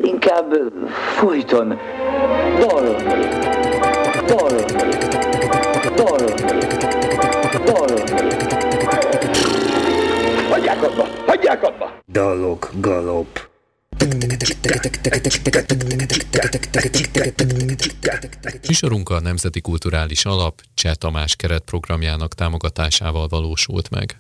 inkább folyton dalolni. Hagyják abba! Dalok galop. Műsorunk a Nemzeti Kulturális Alap Cseh Tamás keretprogramjának támogatásával valósult meg.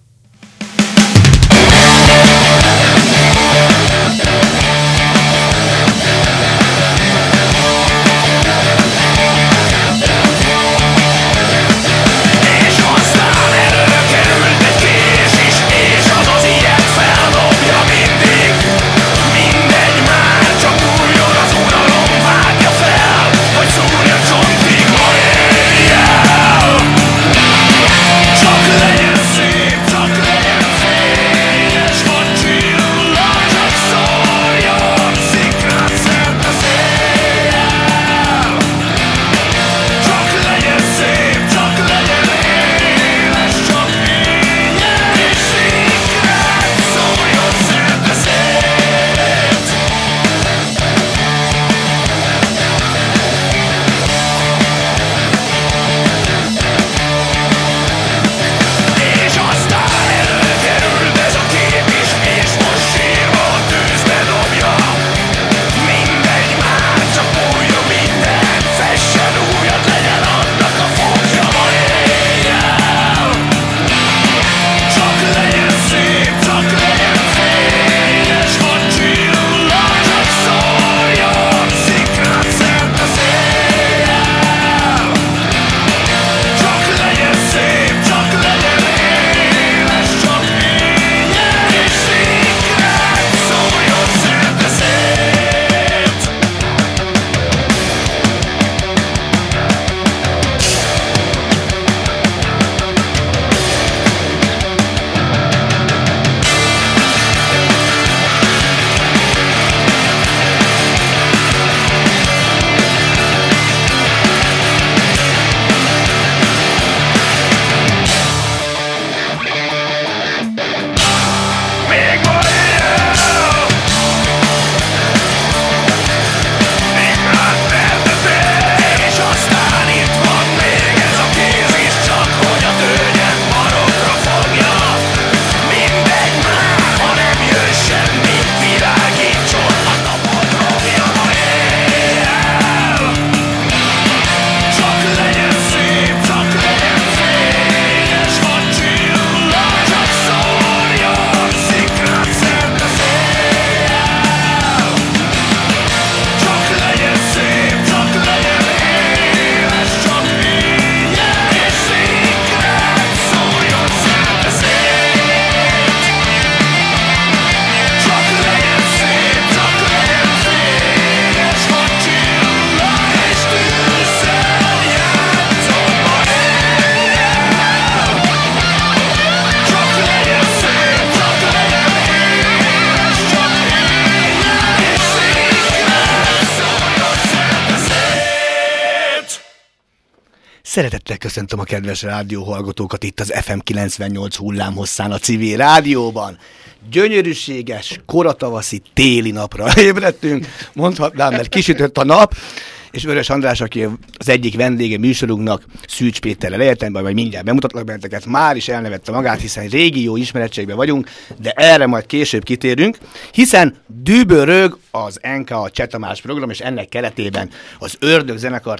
Szeretettel köszöntöm a kedves rádióhallgatókat itt az FM 98 hullámhosszán a civil rádióban. Gyönyörűséges, koratavaszi téli napra ébredtünk, mondhatnám, mert kisütött a nap, és Vörös András, aki az egyik vendége műsorunknak, Szűcs Péterrel életemben, majd mindjárt bemutatlak benneteket, már is elnevette magát, hiszen régi jó ismerettségben vagyunk, de erre majd később kitérünk, hiszen dübörög az NKA Cseh Tamás program, és ennek keretében az Ördög zenekar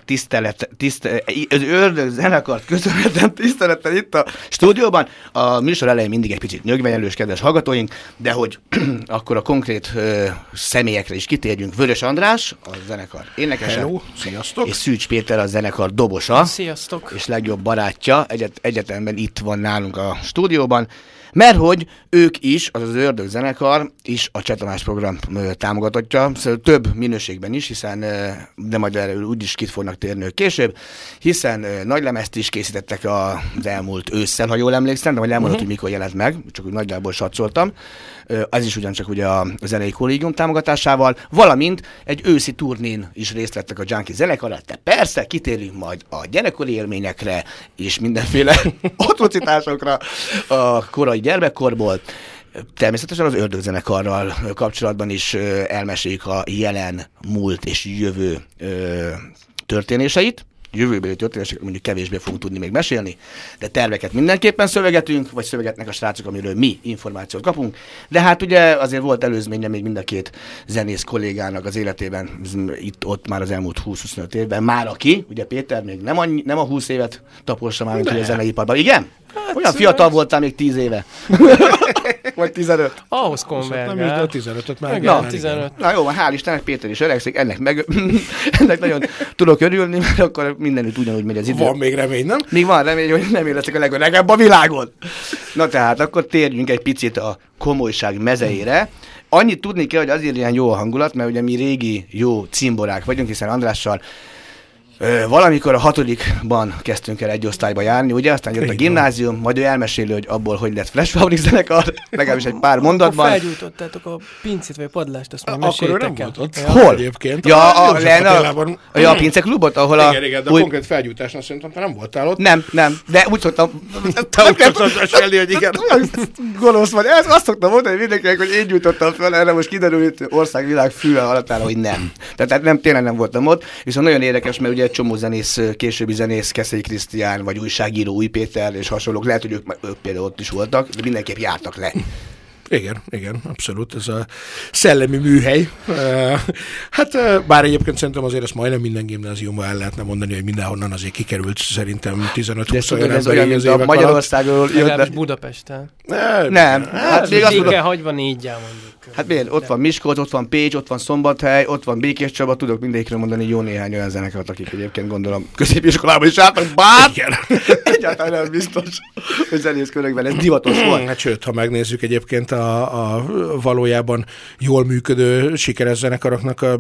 köszönhetem tisztelettel itt a stúdióban. A műsor elején mindig egy picit nyögvenyelős, kedves hallgatóink, de hogy akkor a konkrét személyekre is kitérjünk. Vörös András, a zenekar énekese. Hello, sziasztok! És Szűcs Péter a zenekar dobosa. Sziasztok! És legjobb barátja, egyetemben itt van nálunk a stúdióban, mert hogy ők is, az Ördög zenekar is a Cseh Tamás program támogatottja, szóval több minőségben is, hiszen, de majd erről úgyis ki fognak térni ők később, hiszen nagy lemezt is készítettek az elmúlt ősszel, ha jól emlékszem, de majd elmondott, hogy mikor jelent meg, csak úgy nagyjából satszoltam. Ez is ugyancsak ugye a zenei kollégium támogatásával, valamint egy őszi turnén is részt vettek a Junkie zenekar, de persze kitérünk majd a gyerekkori élményekre és mindenféle atrocitásokra a korai gyermekkorból. természetesen az ördögzenekarral kapcsolatban is elmeséljük a jelen, múlt és jövő történéseit. Jövőbeli történéseket mondjuk kevésbé fogunk tudni még mesélni, de terveket mindenképpen szövegetünk, vagy szövegetnek a srácok, amiről mi információt kapunk. De hát ugye azért volt előzménye még mind a két zenész kollégának az életében, itt-ott már az elmúlt 20-25 évben. Már aki, ugye Péter még nem a 20 évet tapossa már, mint a zeneiparban. Igen? Hát olyan fiatal voltál még 10 éve. Vagy 15. Ahhoz konvergál. Nem is, de 15-öt már. Igen, 15. Na jó, hál' Istennek Péter is öregszik, ennek nagyon tudok örülni, mert akkor mindenütt ugyanúgy megy az idő. Van még remény, nem? Még van remény, hogy nem én leszek a legöregebb a világon. Na tehát, akkor térjünk egy picit a komolyság mezejére. Annyit tudni kell, hogy azért ilyen jó a hangulat, mert ugye mi régi jó cimborák vagyunk, hiszen Andrással valamikor a 6-ban kezdtünk el egy osztályba járni, ugye? Aztán jött a gimnázium, majd ő elmeséli, hogy abból hogy lett Flash Fabrik zenekar, legalábbis egy pár mondatban. Akkor felgyújtottátok a pincét vagy a padlást, azt már Akkor ő nem meséltek volt ott. el. Hol? Egyébként. A pinceklubot, ahol Igen, de konkrét felgyújtásnak szerintem te nem voltál ott. Nem, de úgy szoktam... Te úgy szoktad mesélni, hogy igen. Gonosz vagy. Azt szoktam mondani mindenkinek, hogy én gyújtottam fel, erre most kiderül, hogy országvilág fülel alatára, hogy nem. Tehát nem, tényleg nem voltam ott, viszont nagyon érdekes, mert ugye egy csomó zenész, későbbi zenész, Keszei Krisztián, vagy újságíró Új Péter és hasonlók, lehet, hogy ők például ott is voltak, de mindenképp jártak le. Igen, abszolút, ez a szellemi műhely. Hát bár egyébként szerintem azért ezt majdnem minden gimnáziumban el lehetne mondani, hogy mindenhonnan azért kikerült szerintem 15-20 olyan emberi az évek Magyarországról legalábbis Budapesten. Nem. Hát még azt mondom, hagyva 4-jel mondjuk. Hát miért? Ott van Miskolc, ott van Pécs, ott van Szombathely, ott van Békéscsaba, tudok mindegyikről mondani jó néhány olyan zenekart, akik egyébként gondolom középiskolában is jártak, bár egyáltalán nem biztos, hogy zenészkörökben ez divatos volt. Hát sőt, ha megnézzük egyébként a valójában jól működő sikeres zenekaroknak a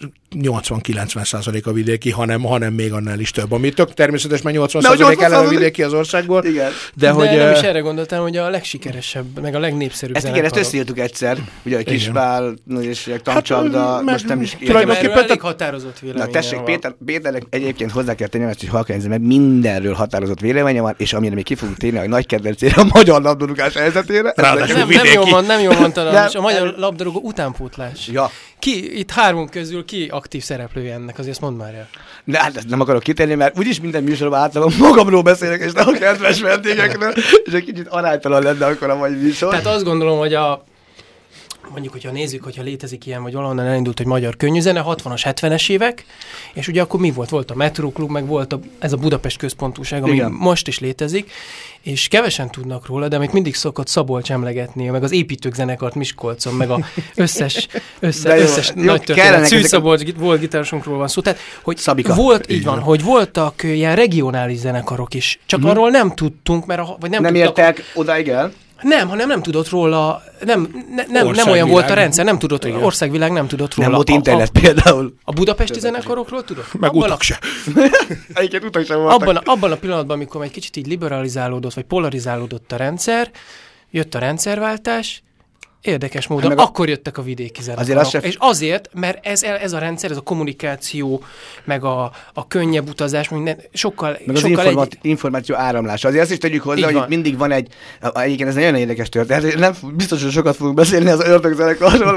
80-90% a vidéki, hanem még annál is több. Ami tök természetes, mert 80% ellen a vidéki az országból. Igen. De hogy nem is erre gondoltam, hogy a legsikeresebb, meg a legnépszerűbb zenekar. Ezt összeírtuk egyszer, ugye a Kispál, és Tankcsapda, most nem is tulajdonképpen elég határozott véleménye. Na tessék, Péternek egyébként hozzá kell tenni, hogy halkányzom, mert mindenről határozott véleménye van, és amire még ki fogunk térni, a nagy kedvencére, a magyar labdarúgás helyzetére. Nem jól mondtam, a magyar labdarúgó utánpótlás. Ja. Itt hármunk közül ki aktív szereplője ennek, azért mondd már el. De hát ezt nem akarok kitérni, mert úgyis minden műsorban általában magamról beszélek, és nem a kedves vendégekről, és egy kicsit aránytalan lenne akkor a mai műsor. Tehát azt gondolom, hogy mondjuk, hogyha nézzük, hogyha létezik ilyen, vagy valahonnan elindult, hogy magyar könnyűzene, 60-as, 70-es évek, és ugye akkor mi volt? Volt a Metro Klub, meg volt ez a Budapest központúság, ami most is létezik, és kevesen tudnak róla, de amit mindig szokott Szabolcs emlegetni, meg az építők zenekart Miskolcon, meg a összes nagy történet. Szűz Szabolcs volt gitárosunkról van szó. Tehát, hogy Szabika. Volt, így van, hogy voltak ilyen regionális zenekarok is, csak arról nem tudtunk, vagy nem értek odáig el? Nem tudott róla, nem olyan volt a rendszer, nem tudott, országvilág nem tudott róla. Nem volt internet például. A budapesti zenekarokról tudott? Meg utak se. Utak sem voltak. Abban a pillanatban, amikor egy kicsit így liberalizálódott, vagy polarizálódott a rendszer, jött a rendszerváltás, érdekes módon, akkor jöttek a vidéki zenekarok. És azért, mert ez a rendszer, ez a kommunikáció, meg a könnyebb utazás, minden, sokkal információ áramlása. Azért azt is tegyük hozzá, hogy itt mindig van egyébként ez egy nagyon érdekes történet. Nem biztos, hogy sokat fogunk beszélni az ördögzenekarról,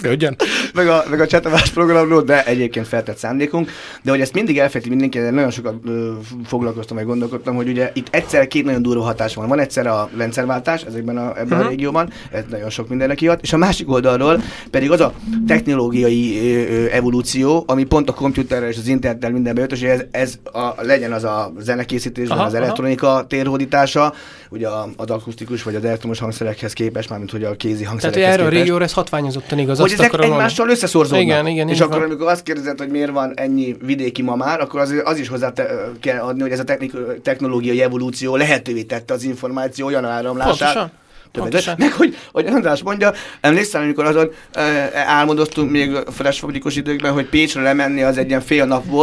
meg a Csetamás programról, de egyébként feltett szándékunk. De hogy ezt mindig elfejti mindenki, nagyon sokat foglalkoztam, meg gondolkodtam, hogy ugye itt egyszer két nagyon durva hatás van. Van egyszer a rendszerváltás ebben a régióban, ez nagyon sok mindennek kiad, és a másik oldalról pedig az a technológiai evolúció, ami pont a komputerrel és az internettel mindenbe jött, és legyen az a zenekészítés, az elektronika térhódítása, ugye az akusztikus vagy az elektromos hangszerekhez képest, mármint hogy a kézi hangszerekhez képest. Tehát erre a régióra ez hatványozottan igaz. Hogy ezek egymással összeszorzódnak. Igen, és akkor, amikor azt kérdezed, hogy miért van ennyi vidéki ma már, akkor az is hozzá kell adni, hogy ez a technológiai evolúció lehetővé tette az információ olyan áramlását. Meg hogy András mondja, emlékszem, amikor azon álmodoztunk még a Flash Fabrikos időkben, hogy Pécsre lemenni az egy ilyen fél nap volt,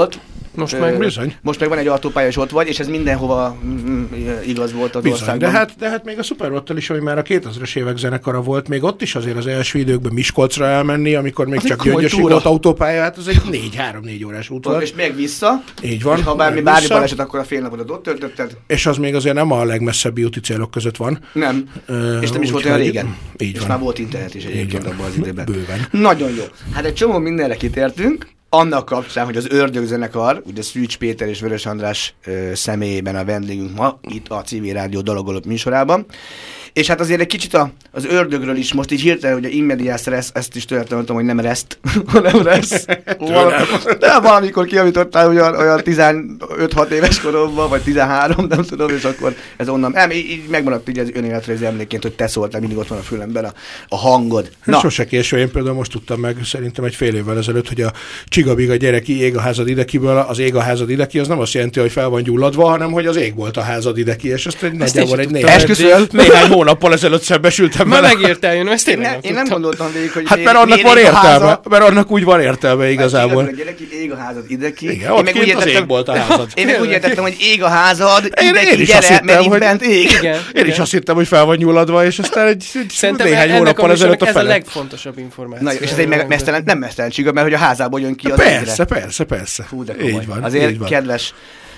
Most meg van egy autópálya, és ott vagy, és ez mindenhova igaz volt az országban. De hát még a Superrottal is, ami már a 2000-es évek zenekara volt, még ott is azért az első időkben Miskolcra elmenni, amikor még az csak Gyöngyösig volt autópálya, hát az egy 3-4 órás út volt. És még vissza. Így van. És ha bármi baleset, akkor a fél napodat ott töltötted. És az még azért nem a legmesszebbi úti célok között van. Nem. És nem is volt olyan régen. Így és van. már volt internet is egyébként abban az időben. Bőven. Nagyon jó. Hát egy csomó mindenre kitértünk. Annak kapcsán, hogy az Ördögzenekar, ugye Szűcs Péter és Vörös András személyében a vendégünk ma, itt a Civil Rádió Dalogolóp műsorában. És hát azért egy kicsit az ördögről is, most így hirtelen, hogy a immediás stressz, ezt is tőletem mondtam, hogy nem reszt, hanem reszt. De valamikor kiavítottál olyan 15-6 éves koromban, vagy 13, nem tudom, és akkor ez onnan, így megmaradt így az önéletrajzi emlékként, hogy te szóltál, mindig ott van a fülemben a hangod. Na. Sose késő, én például most tudtam meg, szerintem egy fél évvel ezelőtt, hogy a Csigabiga gyereki ég a házad idekiből, az ég a házad ideki, az nem azt jelenti, hogy fel van gyulladva, hanem hogy az ég volt a házad ideki, és ezt nagyjából egy néhány hónappal ezelőtt szembesültem vele. Megírtál, ezt én nem gondoltam végig, hogy hát mert annak van értelme, mert annak úgy van értelme igazából. A gyereki ég a házad ideki. Igen, ott kint az ég volt a házad. Én meg úgy értettem, hogy ég a házad, ideki, gyere, mert itt bent ég. Én is azt hittem, hogy fel van nyúladva, és aztán egy néhány hónappal ezelőtt a fele. Ez a legfontosabb információ. Na, és ez egy nem mesztelen csiga, mert hogy a házából jön ki az égre. Persze. Fú, de komoly. Azért kedves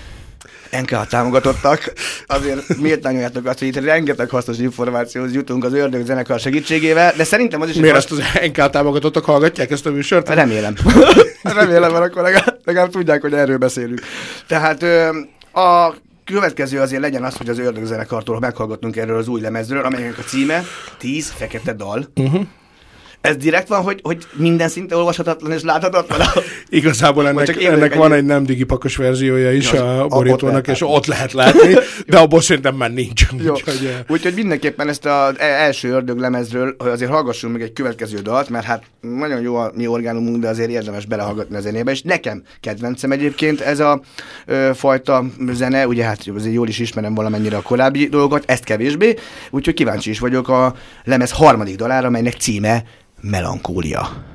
NK támogatottak, azért méltányoljátok azt, hogy itt rengeteg hasznos információhoz jutunk az Ördögzenekar segítségével, de szerintem az is... Miért ezt az NK támogatottak hallgatják ezt a műsort? Remélem. Remélem, mert akkor legalább tudják, hogy erről beszélünk. Tehát a következő azért legyen az, hogy az Ördögzenekartól meghallgattunk erről az új lemezről, amelynek a címe 10 fekete dal. Ez direkt van, hogy minden szinte olvashatatlan és láthatatlan? Igazából ennek van egy nem digipakos verziója is a borítónak, és ott lehet látni, de abból szerintem már nincs. Úgyhogy mindenképpen ezt az első ördöglemezről, hogy azért hallgassunk meg egy következő dalt, mert hát nagyon jó a mi orgánumunk, de azért érdemes belehallgatni a zenébe, és nekem kedvencem egyébként ez a fajta zene, ugye hát azért jól is ismerem valamennyire a korábbi dolgokat, ezt kevésbé, úgyhogy kíváncsi is vagyok a lemez harmadik dalára, melynek címe Melankólia.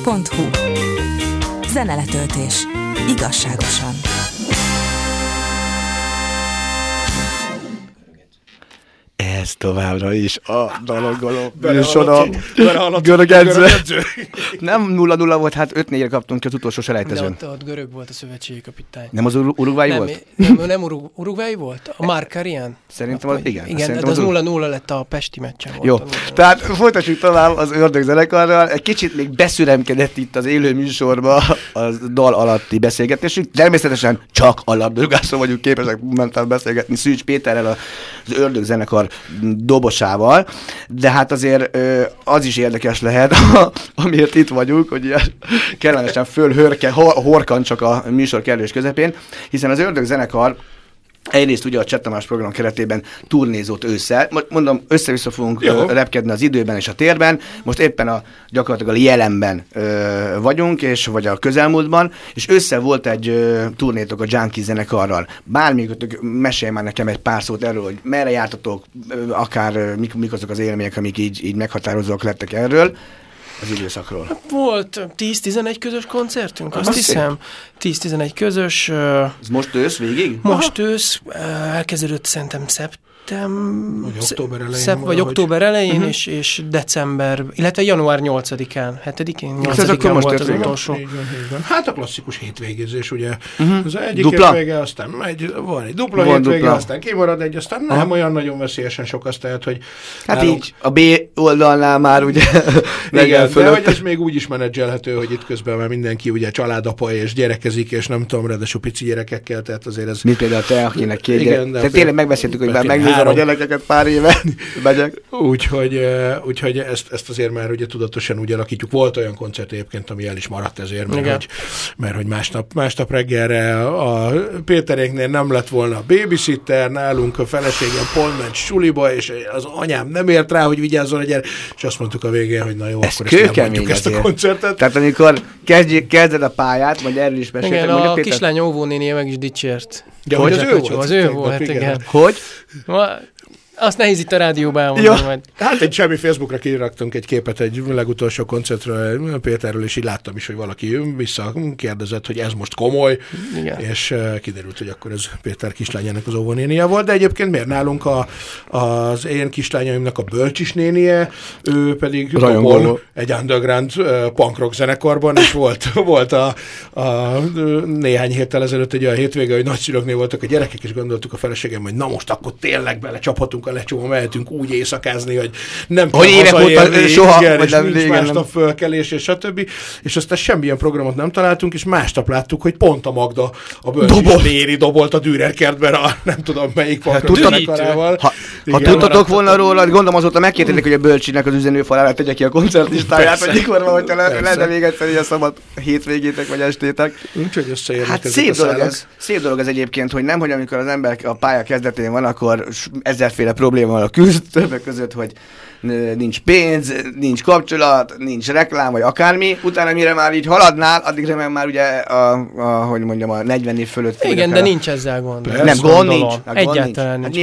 Podcast.hu. Zeneletöltés. Igazságosan. Ez továbbra is a dalogoló műsora. Görög edző. Nem 0-0 volt, hát 5-4-re kaptunk ki az utolsó selejtezőn. De ott görög volt a szövetségi kapitány. Nem az uruguayi volt? Nem uruguayi volt? A Markarian? Szerintem az, igen. Igen, de az 0-0 lett a pesti meccsen. Jó, tehát folytassuk tovább az Ördög zenekarral. Egy kicsit még beszüremkedett itt az élő műsorba a dal alatti beszélgetésünk. Természetesen csak a labdarúgásról vagyunk képesek momentán beszélgetni Szűcs Péterrel, az Ördög zenekar dobosával, de hát azért az is érdekes lehet, amiért itt vagyunk, hogy ilyen kellemesen horkan csak a műsor kellős közepén, hiszen az Ördög zenekar egyrészt ugye a Cseh Tamás program keretében turnézott ősszel. Mondom, össze-vissza fogunk repkedni az időben és a térben. Most éppen gyakorlatilag a jelenben vagyunk, vagy a közelmúltban, és össze volt egy turnétok a Junkie zenekarral. Bármikor mesélj már nekem egy pár szót erről, hogy merre jártatok, akár mik azok az élmények, amik így meghatározóak lettek erről az időszakról. Volt 10-11 közös koncertünk, azt hiszem. 10-11 közös. Ez most ősz végig? Most ősz, elkezdődött szerintem október elején, és december, illetve január 8-án, 7-én, 8-án volt az utolsó. Így van. Hát a klasszikus hétvégézés, ugye. Az egyik dupla? hétvége, aztán van egy dupla hétvége, aztán kimarad egy, aztán nem olyan nagyon veszélyesen sok, azt tehát, hogy... Hát így a B oldalnál már ugye igen, de hogy ez még úgy is menedzselhető, hogy itt közben már mindenki ugye családapa és gyerekezik, és nem tudom, ráadásul pici gyerekekkel, tehát azért ez... Mi például te, akinek két gyerek. Tehát tényleg megbeszéltük, hogy már megnézem a gyerekeket pár éve megyek. Úgyhogy ezt azért már ugye tudatosan úgy alakítjuk. Volt olyan koncert egyébként, ami el is maradt ezért, mert hogy másnap reggelre a Péteréknél nem lett volna babysitter, nálunk a feleségem pont ment suliba, és az anyám nem ért rá, hogy vigyázzon a gyerek, és azt mondtuk a végén, hogy na jó, ez akkor ezt nem mondjuk ezt a koncertet. Tehát amikor kezded a pályát, majd erről is meséltek. Igen, a kislány óvónénie meg is dicsért. Ja, hogy az ő volt, igen. Hogy? Azt nehéz itt a rádióban elmondani majd. Hát egy semmi Facebookra kiraktunk egy képet egy legutolsó koncertről Péterről, és így láttam is, hogy valaki visszakérdezett, hogy ez most komoly, igen. És kiderült, hogy akkor ez Péter kislányának az óvónénie volt, de egyébként miért nálunk az én kislányaimnak a Bölcsis nénie, ő pedig dobol egy underground punk rock zenekarban, és volt a néhány héttel ezelőtt egy olyan hétvége, hogy nagyszülőknél voltak a gyerekek, és gondoltuk a feleségem, hogy na most akkor tényleg belecsaphatunk a lecsóba, mehetünk úgy éjszakázni, hogy nem kell hazaérni, soha, igen, és nincs másnap fölkelés, és stb. És aztán semmilyen programot nem találtunk, és másnap láttuk, hogy pont a Magda, a Bölcsis Léri dobolt a Dürerkertben a nem tudom melyik zenekarával. Ha tudtatok volna róla, gondolom azóta megkértétek, hogy a Bölcsinek az üzenőfalára tegye ki a koncertlistáját, hogy mikor van, hogyha lenne még egyszer ilyen szabad hétvégétek vagy estétek. Úgyhogy összeérnek. Hát szép dolog ez egyébként, hogy nem, hogy amikor az ember a pálya kezdetén van, akkor ezerféle probléma a többek között, hogy nincs pénz, nincs kapcsolat, nincs reklám, vagy akármi. Utána mire már így haladnál, addigra meg már ugye hogy mondjam, a 40 év fölött. Igen, de nincs ezzel gond. Persze. Nem, gond nincs. Egyáltalán nincs.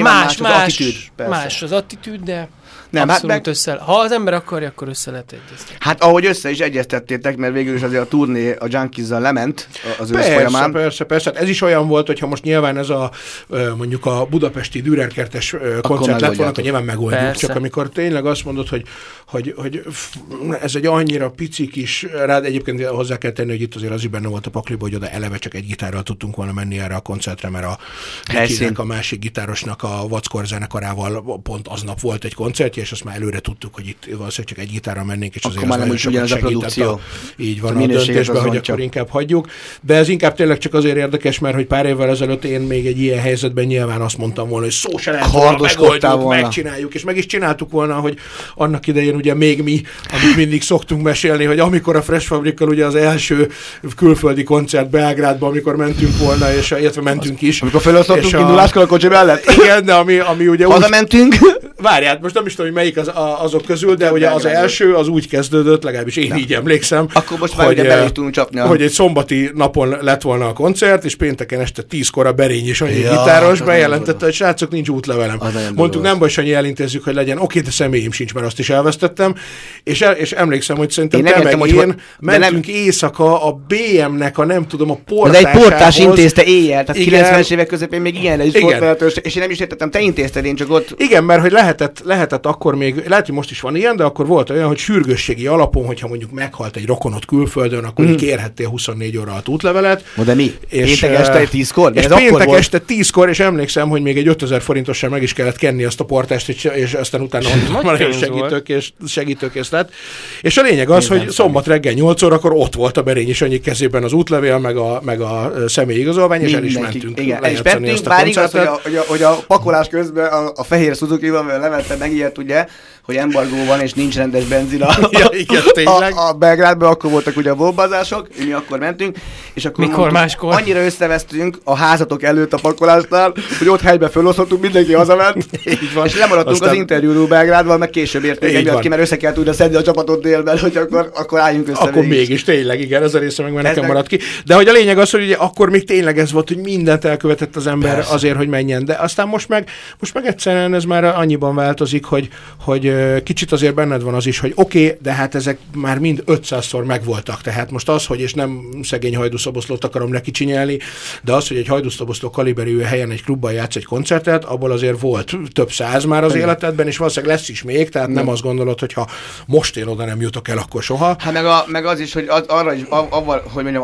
Más az attitűd, de nem, abszolút össze. Ha az ember akarja, akkor össze lehet egyeztetni. Hát ahogy össze is egyeztettétek, mert végül is azért a turné a Junkies-zal lement az ősz folyamán. Persze. Hát ez is olyan volt, hogyha most nyilván ez mondjuk a budapesti Dürerkertes koncert lett volna, akkor nyilván megoldjuk. Persze. Csak amikor tényleg azt mondod, hogy ez egy annyira pici kis, rád egyébként hozzá kell tenni, hogy itt azért az is benne volt a pakliba, hogy oda eleve csak egy gitárral tudtunk volna menni erre a koncertre, mert a másik gitárosnak a Vackor zenekarával pont aznap volt egy koncertje, és azt már előre tudtuk, hogy itt valószínűleg csak egy gitárral mennénk, és azért akkor már nem is ugyanaz a produkció. Így van a döntésben, hogy akkor inkább hagyjuk. De ez inkább tényleg csak azért érdekes, mert hogy pár évvel ezelőtt én még egy ilyen helyzetben nyilván azt mondtam volna, hogy szó se lehet volna, megoldjuk, megcsináljuk, és meg is csináltuk volna, hogy annak idején ugye még mi, amit mindig szoktunk mesélni, hogy amikor a Fresh Fabrikkal ugye az első külföldi koncert Belgrádban, amikor mentünk volna, és illetve mentünk is. Amikor felosztottunk induláskor a kocsi mellett? Igen, de ami ugye hazamentünk. Várját, most nem is tudom, hogy melyik azok közül, de ugye az első, az úgy kezdődött, legalábbis én így emlékszem, akkor most már ugye bele tudunk csapni. Hogy egy szombati napon lett volna a koncert, és pénteken este 10-kor a Berényi Sanyi gitáros bejelentette, hogy srácok, nincs útlevelem. Mondtuk, nem baj, Sanyi, elintézzük, hogy legyen. Oké, de személyim sincs, mert azt is elvesztettem. És emlékszem, hogy szerintem te meg én mentünk éjszaka a BM-nek a nem tudom, a portásához. De egy portás intézte éjjel, tehát 90-es évek közepén még ilyenre is volt lehetőség, és én nem is értettem, te intézted, én csak ott... Igen, mert hogy lehetett akkor még, lehet, hogy most is van ilyen, de akkor volt olyan, hogy sürgősségi alapon, hogyha mondjuk meghalt egy rokonot külföldön, akkor kérhettél 24 óra alatt útlevelet. De mi? Péntek este 10-kor? És péntek este 10-kor, és emlékszem, hogy még egy 5000 forintossal meg is kellett kenni azt a portást, és aztán utána segítőkész lett. És a lényeg az, hogy szombat reggel 8 órakor ott volt a Berényi Sanyi kezében az útlevél, meg a személyigazolvány, és el is mentünk. Igen, és mentünk, bár igaz, hogy a pakolás közben a fehér Suzuki-val, mert levette meg ilyet, ugye, hogy embargó van, és nincs rendes benzin a Belgrádban, akkor voltak ugye a bombázások, mi akkor mentünk, és akkor mikor máskor? Annyira összevesztünk a házatok előtt a pakolásnál, hogy ott helyben fölosztottunk, mindenki hazament, és lemaradtunk az interjúról Belgrádban, meg később értünk egyet ki, mert össze kellett újra szedni a csapatot délben, hogy akkor álljunk össze. Akkor mégis tényleg, igen, ez a része meg nekem maradt ki. De hogy a lényeg az, hogy ugye akkor még tényleg ez volt, hogy mindent elkövetett az ember azért, hogy menjen. De aztán most meg egyszerűen ez már annyiban változik, hogy kicsit azért benned van az is, hogy oké, de hát ezek már mind 500-szor megvoltak. Tehát most az, hogy és nem szegény Hajdúszoboszlót akarom lekicsinyelni, de az, hogy egy Hajdúszoboszló kaliberű helyen egy klubban játsz egy koncertet, abból azért volt több száz már az életedben, és valószínűleg lesz is még, tehát nem azt gondolod, hogy ha most én oda nem jutok el, akkor soha. Hát meg az is, hogy arra is, hogy mondjam,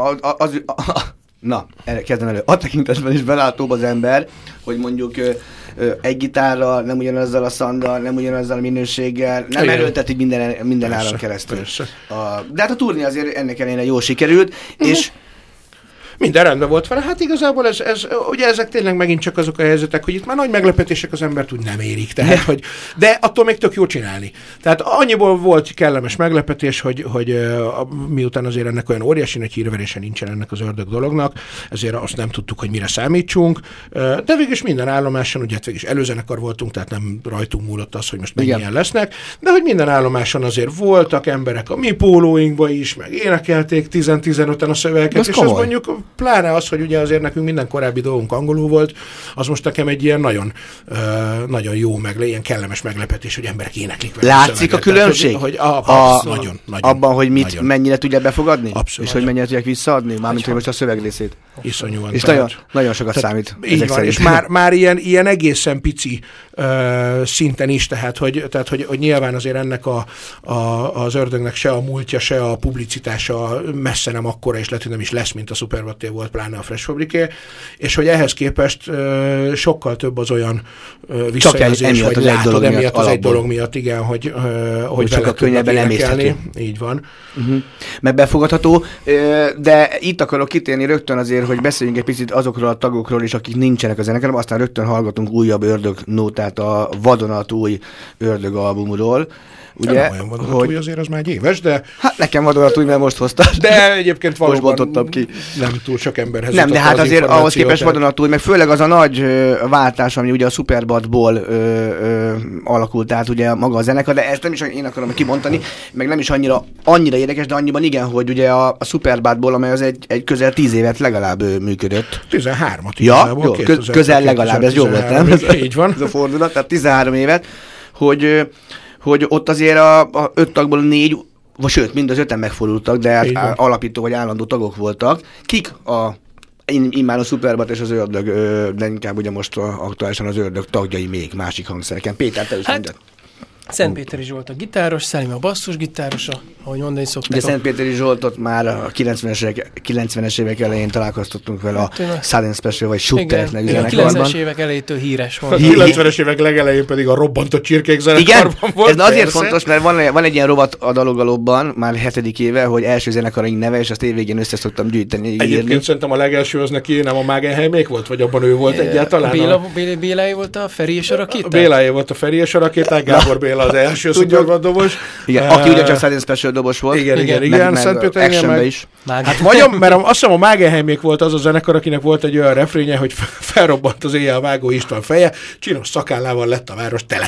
na, kezdem elő. A tekintetben is belátóbb az ember, hogy mondjuk egy gitárral, nem ugyanazzal a szanddal, nem ugyanazzal a minőséggel, nem erőltetik minden áron keresztül. De hát a turné azért ennek ellenére jól sikerült, és minden rendben volt vele. Hát igazából ugye ezek tényleg megint csak azok a helyzetek, hogy itt már nagy meglepetések az embert úgy nem érik. Tehát, de attól még tök jó csinálni. Tehát annyiból volt kellemes meglepetés, hogy miután azért ennek olyan óriási nagy hírverése nincsen ennek az ördög dolognak, ezért azt nem tudtuk, hogy mire számítsunk. De végülis minden állomáson, ugye végülis előzenekar voltunk, tehát nem rajtunk múlott az, hogy most mennyien lesznek, de hogy minden állomáson azért voltak emberek a mi pólóinkba is, meg énekelték 10-15-en a szövegeket, és az mondjuk pláne az, hogy ugye azért nekünk minden korábbi dolgunk angolul volt, az most nekem egy ilyen nagyon, nagyon jó, ilyen kellemes meglepetés, hogy emberek éneklik vele. Látszik a különbség? Nagyon. Abban, hogy mennyire tudják befogadni? Abszolút. És hogy mennyire tudják visszaadni? Mármint, hogy most a szövegrészét. Iszonyúan. És nagyon sokat számít. Így van, és már ilyen egészen pici szinten is, tehát hogy nyilván azért ennek az ördögnek se a múltja, se a publicitása messze nem akkora, és lehet, hogy nem is lesz, mint a Superbatté volt, pláne a Fresh Fabriké, és hogy ehhez képest sokkal több az olyan visszajelzés, hogy látod emiatt az egy dolog miatt, igen, hogy sokkal könnyebben emészthető. Így van. Meg befogadható, de itt akarok kitérni rögtön azért, hogy beszéljünk egy picit azokról a tagokról is, akik nincsenek a zenekarban, aztán rögtön hallgatunk újabb ördög nótát a vadonatúj ördög albumról. Ugye, nem olyan vadonatúj, azért az már egy éves, de... Hát nekem vadonatúj, mert most hoztad. De egyébként valóban ki. Nem túl sok emberhez nem, de hát azért ahhoz képest vadonatúj, meg főleg az a nagy váltás, ami ugye a Superbadból alakult, tehát ugye maga a zenekar, de ezt nem is én akarom kibontani, meg nem is annyira érdekes, de annyiban igen, hogy ugye a Superbadból, amely az egy közel 10 évet legalább működött. 13-at. Ja, jó, közel legalább, ez jó volt, nem? Így van. Ez a fordulat, tehát 13 évet, hogy ott azért a 5 tagból 4, vagy sőt, mind az 5-en megfordultak, de hát alapító vagy állandó tagok voltak. Kik immár a Superbad és az ördög, de inkább ugye most aktuálisan az ördög tagjai még másik hangszereken. Péter, te is mondjad. Szentpéteri Zsolt a gitáros, Szelimi a basszusgitárosa, ahogy mondani szokták. De Szentpéteri Zsoltot már a 90-es évek elején találkoztattunk vele a Sudden Special vagy Shooter nevű zenekarban. A 90-es évek elejétől híres volt. A 90-es évek legelején pedig a robbantott csirkék zenekarban volt. Ez azért fontos, mert van egy ilyen rovat a Dalogalopban, már 7. éve, hogy első zenekaraink neve, és azt évvégén össze szoktam gyűjteni. Egyébként szerintem a legelső az neki nem a Mágenhelymék volt, vagy abban ő volt egyáltalán? Béláé volt a Feri és a Rakéták? Béláé volt a Feri és a Rakéták, Gábor Béla az első Superbad dobos. Igen, aki ugyancsak Silent Special dobos volt. Igen. Szentpéternél meg is. Hát mert azt hiszem a Mágenheimék volt az a zenekar, akinek volt egy olyan refrénye, hogy felrobbant az éjjel Vágó István feje, csinos szakállával lett a város tele.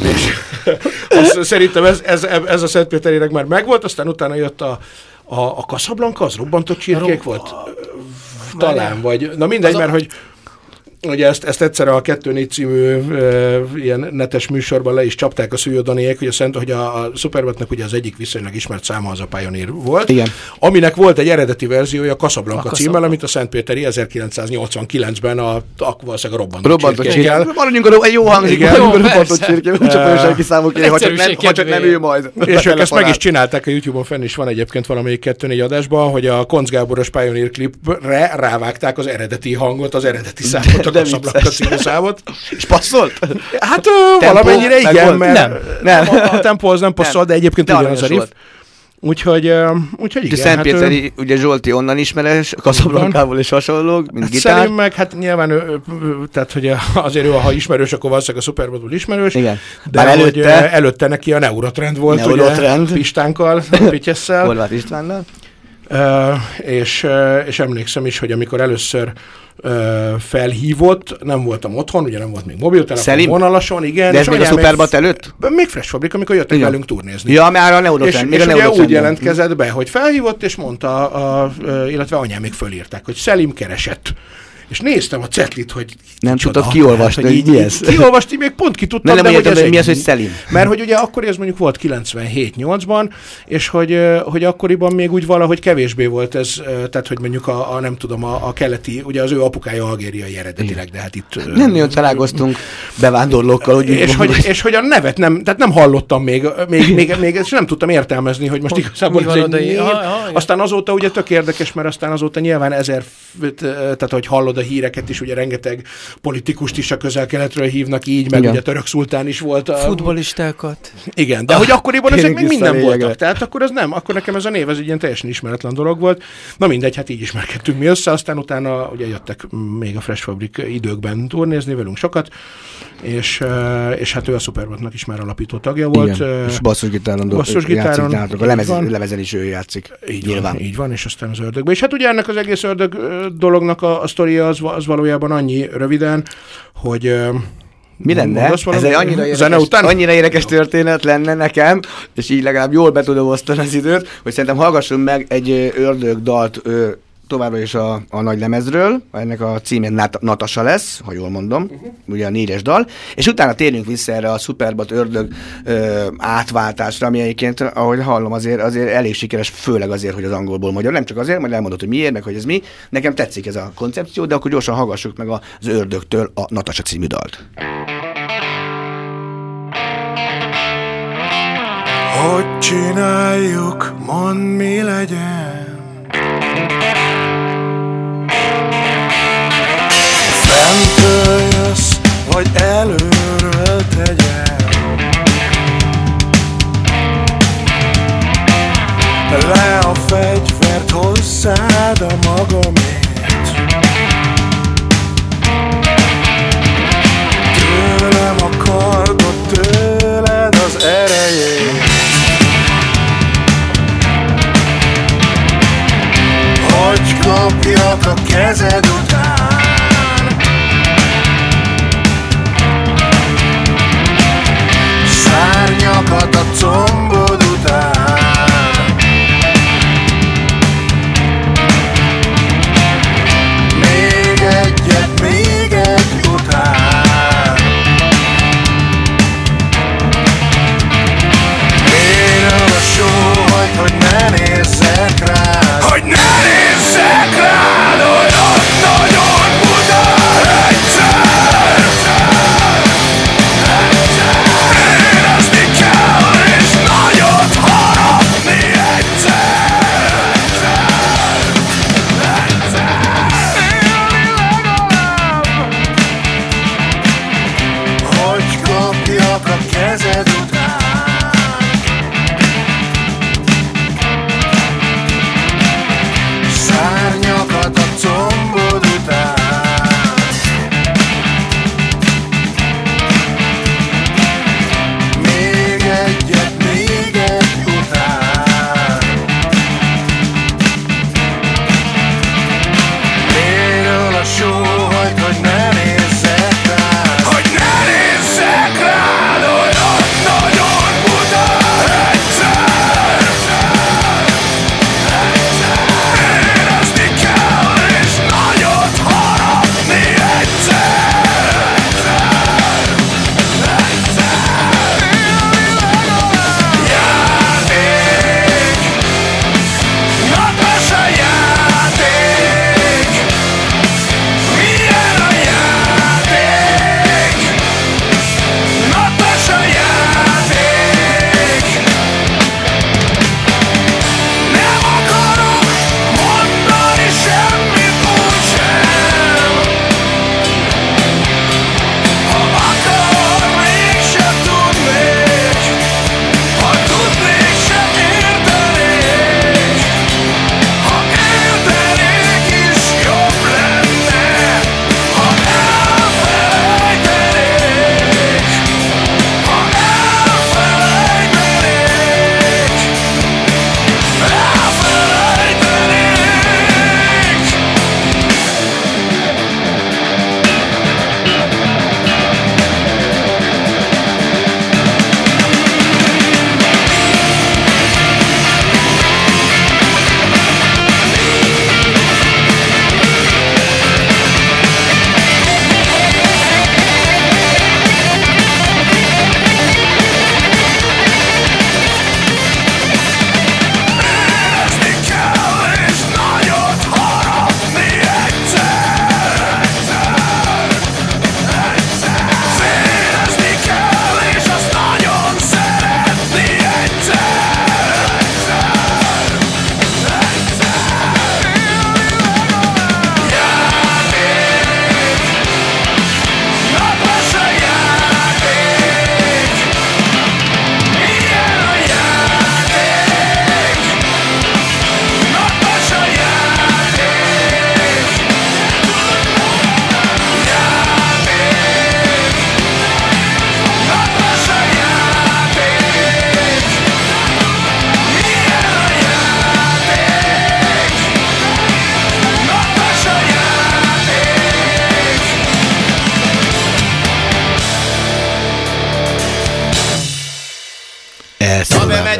És szerintem ez a Szentpéterinek már megvolt, aztán utána jött a Casablanca, az robbantott csirkék volt? Talán, vagy... Na mindegy, mert hogy ugye ezt egyszer a 2-4 című ilyen netes műsorban le is csapták a Szújódaniék, hogy a Superbadnak ugye az egyik viszonylag ismert száma az a Pioneer volt, igen. Aminek volt egy eredeti verziója, a Casablanca címmel, amit a Szentpéteri 1989-ben valószínűleg a robbantott csirkékkel. Maradjunk egy jó hangzik, maradjunk a robbantott csirkékkel, úgy csak olyan senki számok kérni, ha csak nem ő majd. És ők ezt meg is csinálták, a YouTube-on fenn is van egyébként valamelyik 2-4 adásban, hogy a Koncz Gáboros Pioneer klipre rávágták az eredeti hangot, az eredeti számot, a Casablanca című számot. És passzolt? Hát valamennyire igen, mert a tempó az nem passzol, de egyébként ugyanaz a riff. Úgyhogy igen. Szentpéteri, ugye Zsolti onnan ismeres, Casablancából és hasonlók, mint gitár. Szelim meg, hát nyilván tehát, hogy azért ő, ha ismerős, akkor valószínűleg a Superbadból ismerős. Igen. De előtte neki a Neurotrend volt, ugye, Pistánkkal, Pityesszel. Horváth Istvánnal. És emlékszem is, hogy amikor először felhívott, nem voltam otthon, ugye nem volt még mobiltelefon, vonalason, igen. De ez még a Superbad előtt? Még Fresh Fabrik, amikor jöttek velünk turnézni. Ja, már a Neurotrend. És ugye úgy jelentkezett be, hogy felhívott, és mondta, illetve anyám még fölírták, hogy Szelim keresett. És néztem a cetlit, hogy nem tudtad kiolvasni, hogy mi ez? Kiolvasni, még pont ki tudtam, de hogy ez mi az, hogy Szelim? Mert hogy ugye akkor ez mondjuk volt 97-8-ban, és hogy akkoriban még úgy valahogy kevésbé volt ez, tehát hogy mondjuk nem tudom, a keleti, ugye az ő apukája algériai eredetileg, de hát itt... Nem nagyon találkoztunk bevándorlókkal, hogy és hogy a nevet tehát nem hallottam még és nem tudtam értelmezni, hogy most igazából ez egy név. Aztán azóta ugye tök érdekes, mert aztán azóta nyilván tehát hogy hallod a híreket is, ugye rengeteg politikust is a Közel-Keletről hívnak így, meg ugye török szultán is volt. Futballistákat. Igen, de hogy akkoriban ezek még minden voltak. Tehát akkor nekem ez a név, ez egy ilyen teljesen ismeretlen dolog volt. Na mindegy, hát így ismerkedtünk mi össze, aztán utána ugye jöttek még a Fresh Fabrik időkben turnézni velünk sokat, és hát ő a Superbadnak is már alapító tagja volt. Igen, és basszusgitáron játszik, a lemezen is ő játszik. Így van, és aztán az ördögbe. És hát ugye ennek az egész ördög dolognak a sztoria az valójában annyi röviden, hogy... Mi lenne? Ez egy annyira érdekes történet lenne nekem, és így legalább jól be tudom osztani az időt, hogy szerintem hallgassunk meg egy ördög dalt továbbra is a nagy lemezről, ennek a címe Natasha lesz, ha jól mondom, ugye a 4-es dal, és utána térjünk vissza erre a Superbad ördög átváltásra, ami egyébként, ahogy hallom, azért elég sikeres, főleg azért, hogy az angolból magyar, nem csak azért, majd elmondod, hogy miért, meg hogy ez mi. Nekem tetszik ez a koncepció, de akkor gyorsan hallgassuk meg az ördögtől a Natasha című dalt. Hogy csináljuk, mondd, mi legyen? Fentől jössz, vagy előről tegyen? Le a fegyvert, hozzád a magamét. Tőlem a kardot, tőled az erejét. Hogy kapjak a kezed után?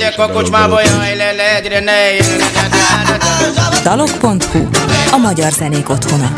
megyek a kocsmába, jaj, egyre ne. Dalok.hu, a magyar zenék otthona.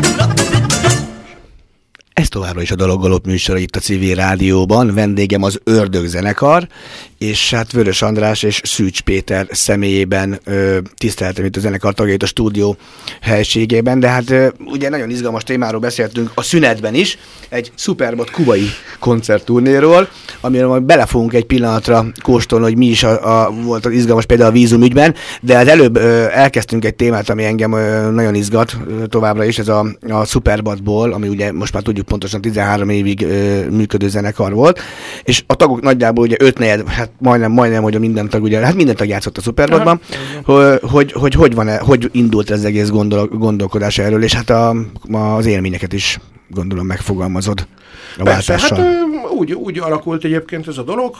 Ez továbbra is a Dalok műsora itt a Civil Rádióban. Vendégem az Ördög zenekar, és hát Vörös András és Szűcs Péter személyében tiszteltem itt a zenekar tagjait a stúdió helységében, de hát ugye nagyon izgalmas témáról beszéltünk a szünetben is, egy Superbot kubai koncertturnéról, amiről majd bele fogunk egy pillanatra kóstolni, hogy mi is volt az izgalmas például a vízumügyben, de az előbb elkezdtünk egy témát, ami engem nagyon izgat továbbra is, ez a Superbotból, ami ugye most már tudjuk pontosan 13 évig működő zenekar volt, és a tagok nagyjából ugye 5-4, hát majdnem, hogy a minden tag, ugye, hát minden tag játszott a Superbotban, hogy indult ez az egész gondolkodás erről, és hát az élményeket is gondolom megfogalmazod a váltással. Hát úgy alakult egyébként ez a dolog,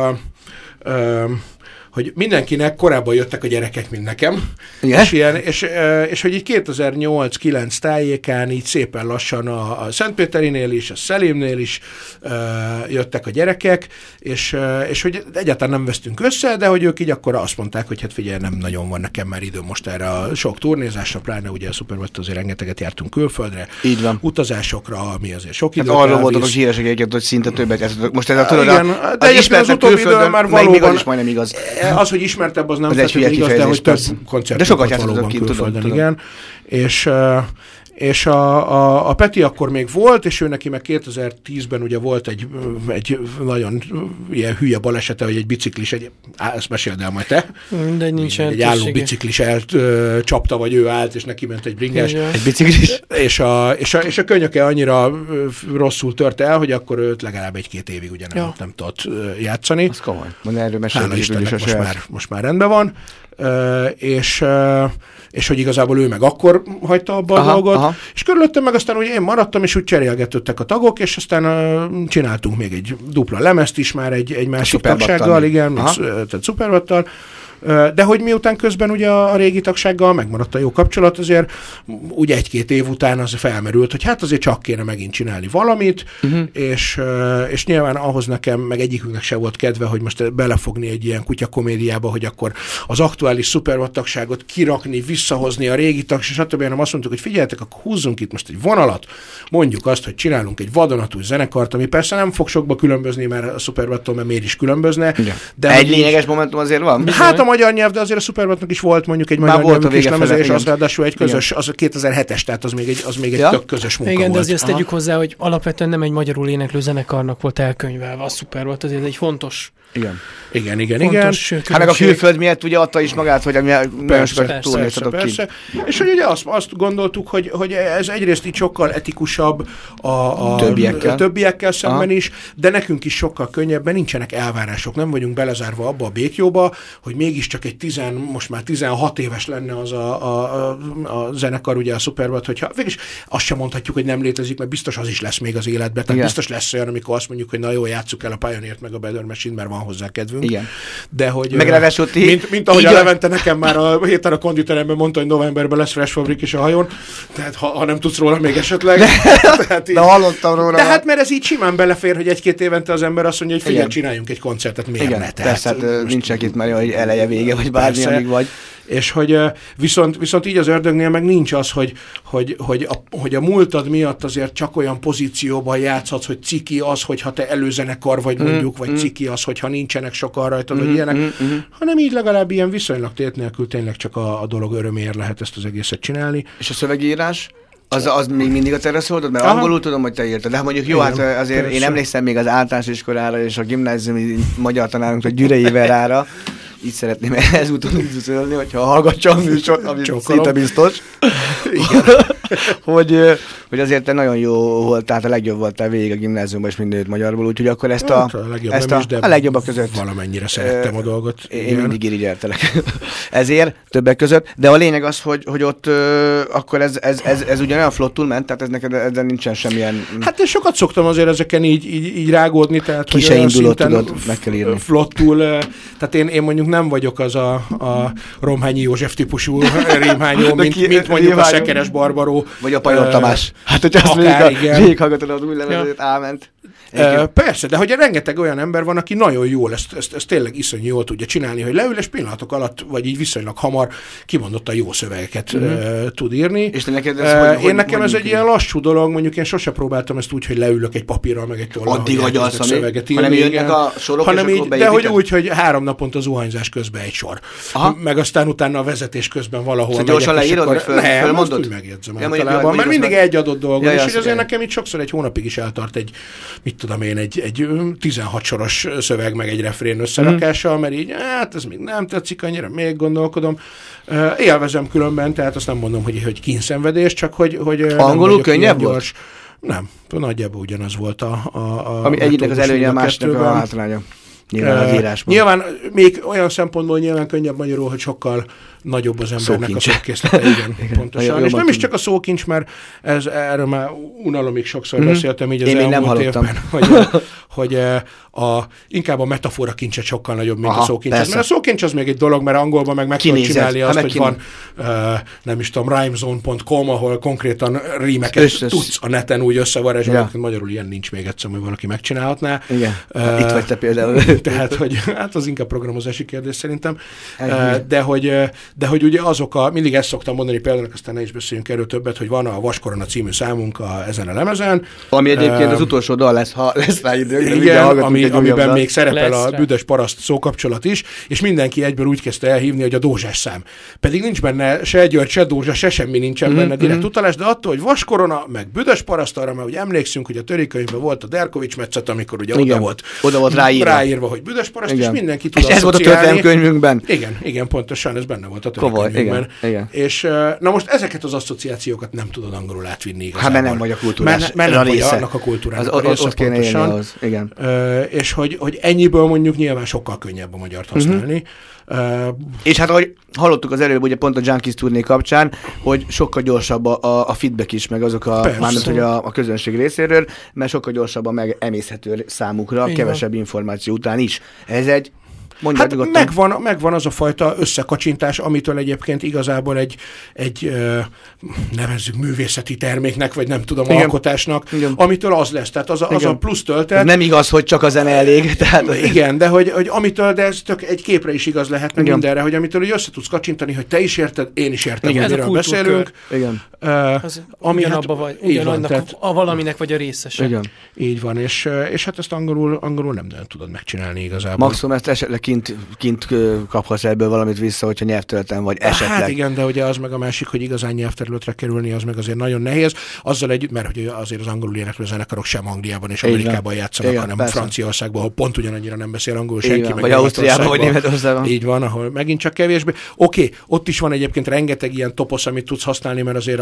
hogy mindenkinek korábban jöttek a gyerekek, mint nekem, és hogy így 2008-9 tájékán így szépen lassan a Szentpéterinél is, a Szelimnél is jöttek a gyerekek, és hogy egyáltalán nem vesztünk össze, de hogy ők így akkor azt mondták, hogy hát figyelj, nem nagyon van nekem már idő most erre a sok turnézásra, pláne ugye a Superbot azért rengeteget jártunk külföldre, így van. Utazásokra, ami azért sok idő. Hát arról voltak a híresek egyébként, hogy szinte többet jártatok. Most ez a tudod, de egyébként az utóbbi időn már valóban is majdnem igaz. Az, hogy ismertebb, az nem feltétlenül igaz, de hogy több koncertet volt valóban külföldön, igen. És a Peti akkor még volt, és ő neki meg 2010-ben ugye volt egy nagyon ilyen hülye balesete, hogy egy biciklis, ezt meséld el majd te. De nincs egy álló biciklis elcsapta, vagy ő állt, és neki ment egy bringás. Egy biciklis. És a könyöke annyira rosszul tört el, hogy akkor őt legalább 1-2 évig ugye nem tudott játszani. Az komoly. Erről mesélni most már rendben van. És hogy igazából ő meg akkor hagyta abba a dolgot, és körülöttem meg aztán ugye én maradtam, és úgy cserélgetődtek a tagok, és aztán csináltunk még egy dupla lemezt is már egy másik tagsággal, igen, tehát Superbottal, de hogy miután közben ugye a régi tagsággal megmaradt a jó kapcsolat, azért ugye 1-2 év után az felmerült, hogy hát azért csak kéne megint csinálni valamit, és nyilván ahhoz nekem, meg egyikünknek se volt kedve, hogy most belefogni egy ilyen kutyakomédiába, hogy akkor az aktuális Superbot tagságot kirakni, visszahozni a régi tagságot, stb. Hanem azt mondtuk, hogy figyeljetek, akkor húzzunk itt most egy vonalat, mondjuk azt, hogy csinálunk egy vadonatúj zenekart, ami persze nem fog sokba különbözni, mert a Superbottól, mert miért is különbözne. De egy lényeges momentum azért van? Hát a magyar nyelv, de azért a Superbotnak is volt mondjuk egy magyar nyelvű kis lemeze, és az ráadásul egy közös, az a 2007-es, tehát az még egy tök közös munka igen, volt. De azért azt tegyük hozzá, hogy alapvetően nem egy magyarul éneklő zenekarnak volt elkönyvelve a Superbot, azért egy fontos. Igen. Hát meg a külföld miatt ugye adta is magát, hogy nagyon sokat túlnéztatok ki. És hogy ugye azt gondoltuk, hogy ez egyrészt így sokkal etikusabb a többiekkel szemben is, de nekünk is sokkal könnyebben, nincsenek elvárások, nem vagyunk belezárva abba a békjóba, hogy mégiscsak egy most már 16 éves lenne az a zenekar, ugye a Superbot, hogyha végülis azt sem mondhatjuk, hogy nem létezik, mert biztos az is lesz még az életben, tehát biztos lesz olyan, amikor azt mondjuk, hogy na jó, játsszuk el a Pioneert meg a Better Machine, mert van hozzá kedvünk. Igen. De hogy mint ahogy a Levente nekem már a héten a konditeremben mondta, hogy novemberben lesz Fresh Fabrik is a hajón, tehát ha nem tudsz róla még esetleg. De hallottam róla. De hát mert ez így simán belefér, hogy 1-2 évente az ember azt mondja, hogy figyelj, csináljunk egy koncertet, miért ne? Persze, hát nincsenek itt már hogy eleje, vége, vagy bármi, amíg vagy. És hogy viszont így az Ördögnél meg nincs az, hogy a múltad miatt azért csak olyan pozícióban játszhatsz, hogy ciki az, hogyha te előzenekar vagy mondjuk, vagy ciki az, hogyha nincsenek sokan rajtad, vagy ilyenek, hanem így legalább ilyen viszonylag tét nélkül tényleg csak a dolog öröméért lehet ezt az egészet csinálni. És a szövegírás? Az még mindig a terre szóltad? Mert angolul tudom, hogy te írtad. De mondjuk jó, hát azért persze. Én emlékszem még az általános iskolára és a gimnáziumi magyar tanárunkra, Gyürei Verára. Így szeretném ezúton üdvözölni, hogyha hallgatja a műsort, ami szinte biztos. hogy azért te nagyon jó volt, tehát a legjobb voltál végig a gimnáziumban és mindenütt magyarból, úgyhogy akkor ezt a legjobbak között valamennyire szerettem a dolgot. Én mindig irigyeltelek ezért, többek között, de a lényeg az, hogy ott akkor ez ugyanolyan flottul ment, tehát ez neked ezzel nincsen semmilyen... Hát én sokat szoktam azért ezeken így rágódni, tehát ki se indulott, tudod, meg kell írni. Flottul, tehát én mondjuk nem vagyok az a Romhányi József típusú rémhányó, mint mondjuk a Sekeres Barbaró, László. Vagy a Pajor Tamás. Hát, hogyha azt végighallgatod az új lemezét, áment. Persze, de hogy rengeteg olyan ember van, aki nagyon jól ezt tényleg iszonyú jól tudja csinálni, hogy leül, és pillanatok alatt, vagy így viszonylag hamar kimondottan jó szövegeket tud írni. És neked nekem ez egy ilyen lassú dolog, mondjuk én sose próbáltam ezt úgy, hogy leülök egy papírral, meg egy tollal, addig agyalsz, szöveget írni. Hanem jönnek a sorok, hanem így, de hogy úgy, hogy 3 naponta zuhanyzás közben egy sor. Aha. Meg aztán utána a vezetés közben valahol megyek. Gyorsan leírod, vagy fölmondod? Azt úgy megjegyzem általában, mert mindig egy adott dolog van, és azért nekem itt sokszor egy hónapig is eltart egy, mit tudom én, egy 16 soros szöveg, meg egy refrén összerakással, mert így, hát ez még nem tetszik annyira, még gondolkodom. Élvezem különben, tehát azt nem mondom, hogy kínszenvedés, csak hogy angolul könnyebb volt? Nem, nagyjából ugyanaz volt ami egyiknek az előnye, a másiknak a hátránya. Nyilván az írásban. Nyilván még olyan szempontból nyilván könnyebb magyarul, hogy sokkal nagyobb az embernek a szókészlete. Igen, pontosan. És nem is csak a szókincs, mert erről már unalomig sokszor beszéltem így az elmúlt évben, hogy inkább a metafora kincset sokkal nagyobb, mint a szókincs. Mert a szókincs az még egy dolog, mert angolban meg tudod csinálni azt, hogy van nem is tudom, rhymezone.com, ahol konkrétan rímeket tudsz a neten úgy összevarázsolni, magyarul ilyen nincs még egyszer, hogy valaki megcsinálhatná. Igen, itt vagy te például. Tehát, hogy hát az inkább programozási kérdés szerintem. De hogy ugye mindig ezt szoktam mondani például, aztán ne is beszéljünk erről többet, hogy van a Vaskorona című számunk ezen a lemezen. Ami egyébként az utolsó dal lesz, ha lesz rá idő. Igen, amiben még szerepel a Büdös Paraszt szókapcsolat is, és mindenki egyből úgy kezdte elhívni, hogy a Dózsás szám. Pedig nincs benne se György, se Dózsa, se semmi nincsen benne direkt utalás, de attól, hogy Vaskorona, meg Büdös Paraszt, arra már úgy emlékszünk, hogy a törékönyvben volt a Derkovics metszet, amikor ugye oda volt ráírva, hogy Büdös Paraszt, és mindenki tud. És ez volt a történelemkönyvünkben. Igen, pontosan, ez benne volt a történelemkönyvünkben. És na most ezeket az asszociációkat nem tudod angolul átvinni igazából. Hát nem vagy a kultúrás. Mert nem vagy annak a kultúrának a része, pontosan. Igen. És hogy ennyiből mondjuk nyilván sokkal könnyebb a magyart használni. És hát ahogy hallottuk az előbb, ugye pont a Junkies turné kapcsán, hogy sokkal gyorsabb a feedback is, meg azok mármint, hogy a közönség részéről, mert sokkal gyorsabban megemészhető számukra, kevesebb információ után is. Ez egy megvan az a fajta összekacsintás, amitől egyébként igazából egy nevezzük művészeti terméknek, vagy nem tudom, alkotásnak, amitől az lesz. Tehát az a plusz töltet. Nem igaz, hogy csak a zene elég. Tehát... Igen, de hogy amitől, de ez tök egy képre is igaz lehet, meg mindenre, hogy amitől hogy össze tudsz kacsintani, hogy te is érted, én is értem, hogy miről beszélünk. Igen. Ugyanabba vagy, ugyanannak a valaminek vagy a részese. Igen. Így van, és hát ezt angolul nem nagyon tudod megcsinálni igazából. Maximum ezt esetleg kint kaphatsz ebből valamit vissza, hogyha nyelvterületen vagy esetleg. Hát igen, de ugye az meg a másik, hogy igazán nyelvterületre kerülni, az meg azért nagyon nehéz. Azzal együtt, mert hogy azért az angolul éneklő zenekarok sem Angliában és Amerikában játszanak, hanem Franciaországban, ahol pont ugyanannyira nem beszél angolul senki. Vagy Ausztriában, vagy Németországban. Így van, ahol megint csak kevésbé. Oké, ott is van egyébként rengeteg ilyen toposz, amit tudsz használni, mert azért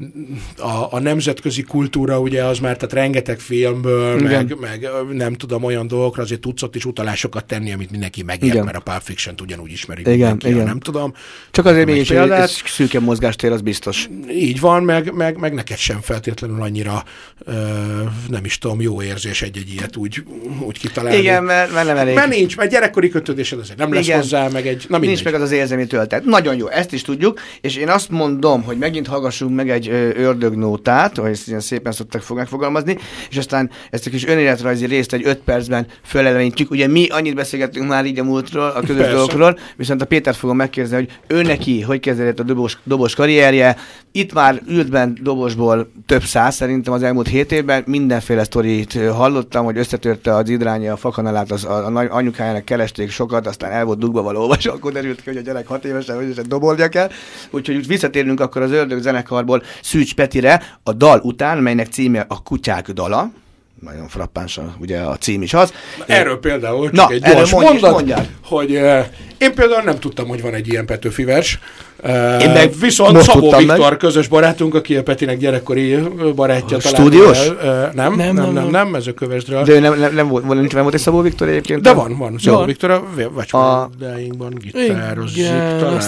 a nemzetközi kultúra ugye az már, tehát rengeteg filmből, meg nem tudom, olyan dolgokra azért tudsz ott is utalásokat tenni, amit mindenki megért, mert a Pulp Fiction-t ugyanúgy ismerik mindenki, nem tudom. Csak azért mégis egy szűke mozgástér, az biztos. Így van, meg neked sem feltétlenül annyira nem is tudom, jó érzés egy ilyet úgy kitalálni. Igen, mert nem elég. Mert nincs, mert gyerekkori kötődésed azért nem lesz hozzá, meg egy... Nincs meg az érzelmi töltet. Nagyon jó, ezt is tudjuk, és én azt mondom, hogy megint hallgassunk meg egy ördögnótát, ahogy ezt ilyen szépen szoktak megfogalmazni, és aztán ezt a kis önéletrajzi részt egy 5 percben fölelevenítjük. Ugye mi annyit beszélgettünk már így a múltról, a közös dolgokról, viszont a Pétert fogom megkérdezni, hogy ő neki hogy kezdődött a dobos karrierje. Itt már ült bent dobosból több száz, szerintem az elmúlt 7 évben mindenféle sztorit hallottam, hogy összetörte az idrányi a fakanalát, az anyukájának keresték sokat, aztán el volt dugva való, és akkor derült ki, hogy a gyerek 6 évesen, hogy ezt dobolnia kell. Úgyhogy visszatérünk akkor az Ördög zenekarból Szűcs Petire a dal után, melynek címe a Kutyák dala. Nagyon frappáns, ugye a cím is az. Erről például csak egy gyors mondat, hogy én például nem tudtam, hogy van egy ilyen Petőfi vers. Viszont Szabó Viktor közös barátunk, aki a Petinek gyerekkori barátja. Stúdiós? Nem, Mezőkövesdről. De nem volt egy Szabó Viktor egyébként? De van. Szabó Viktor a Vácsmándáinkban gitározik, talán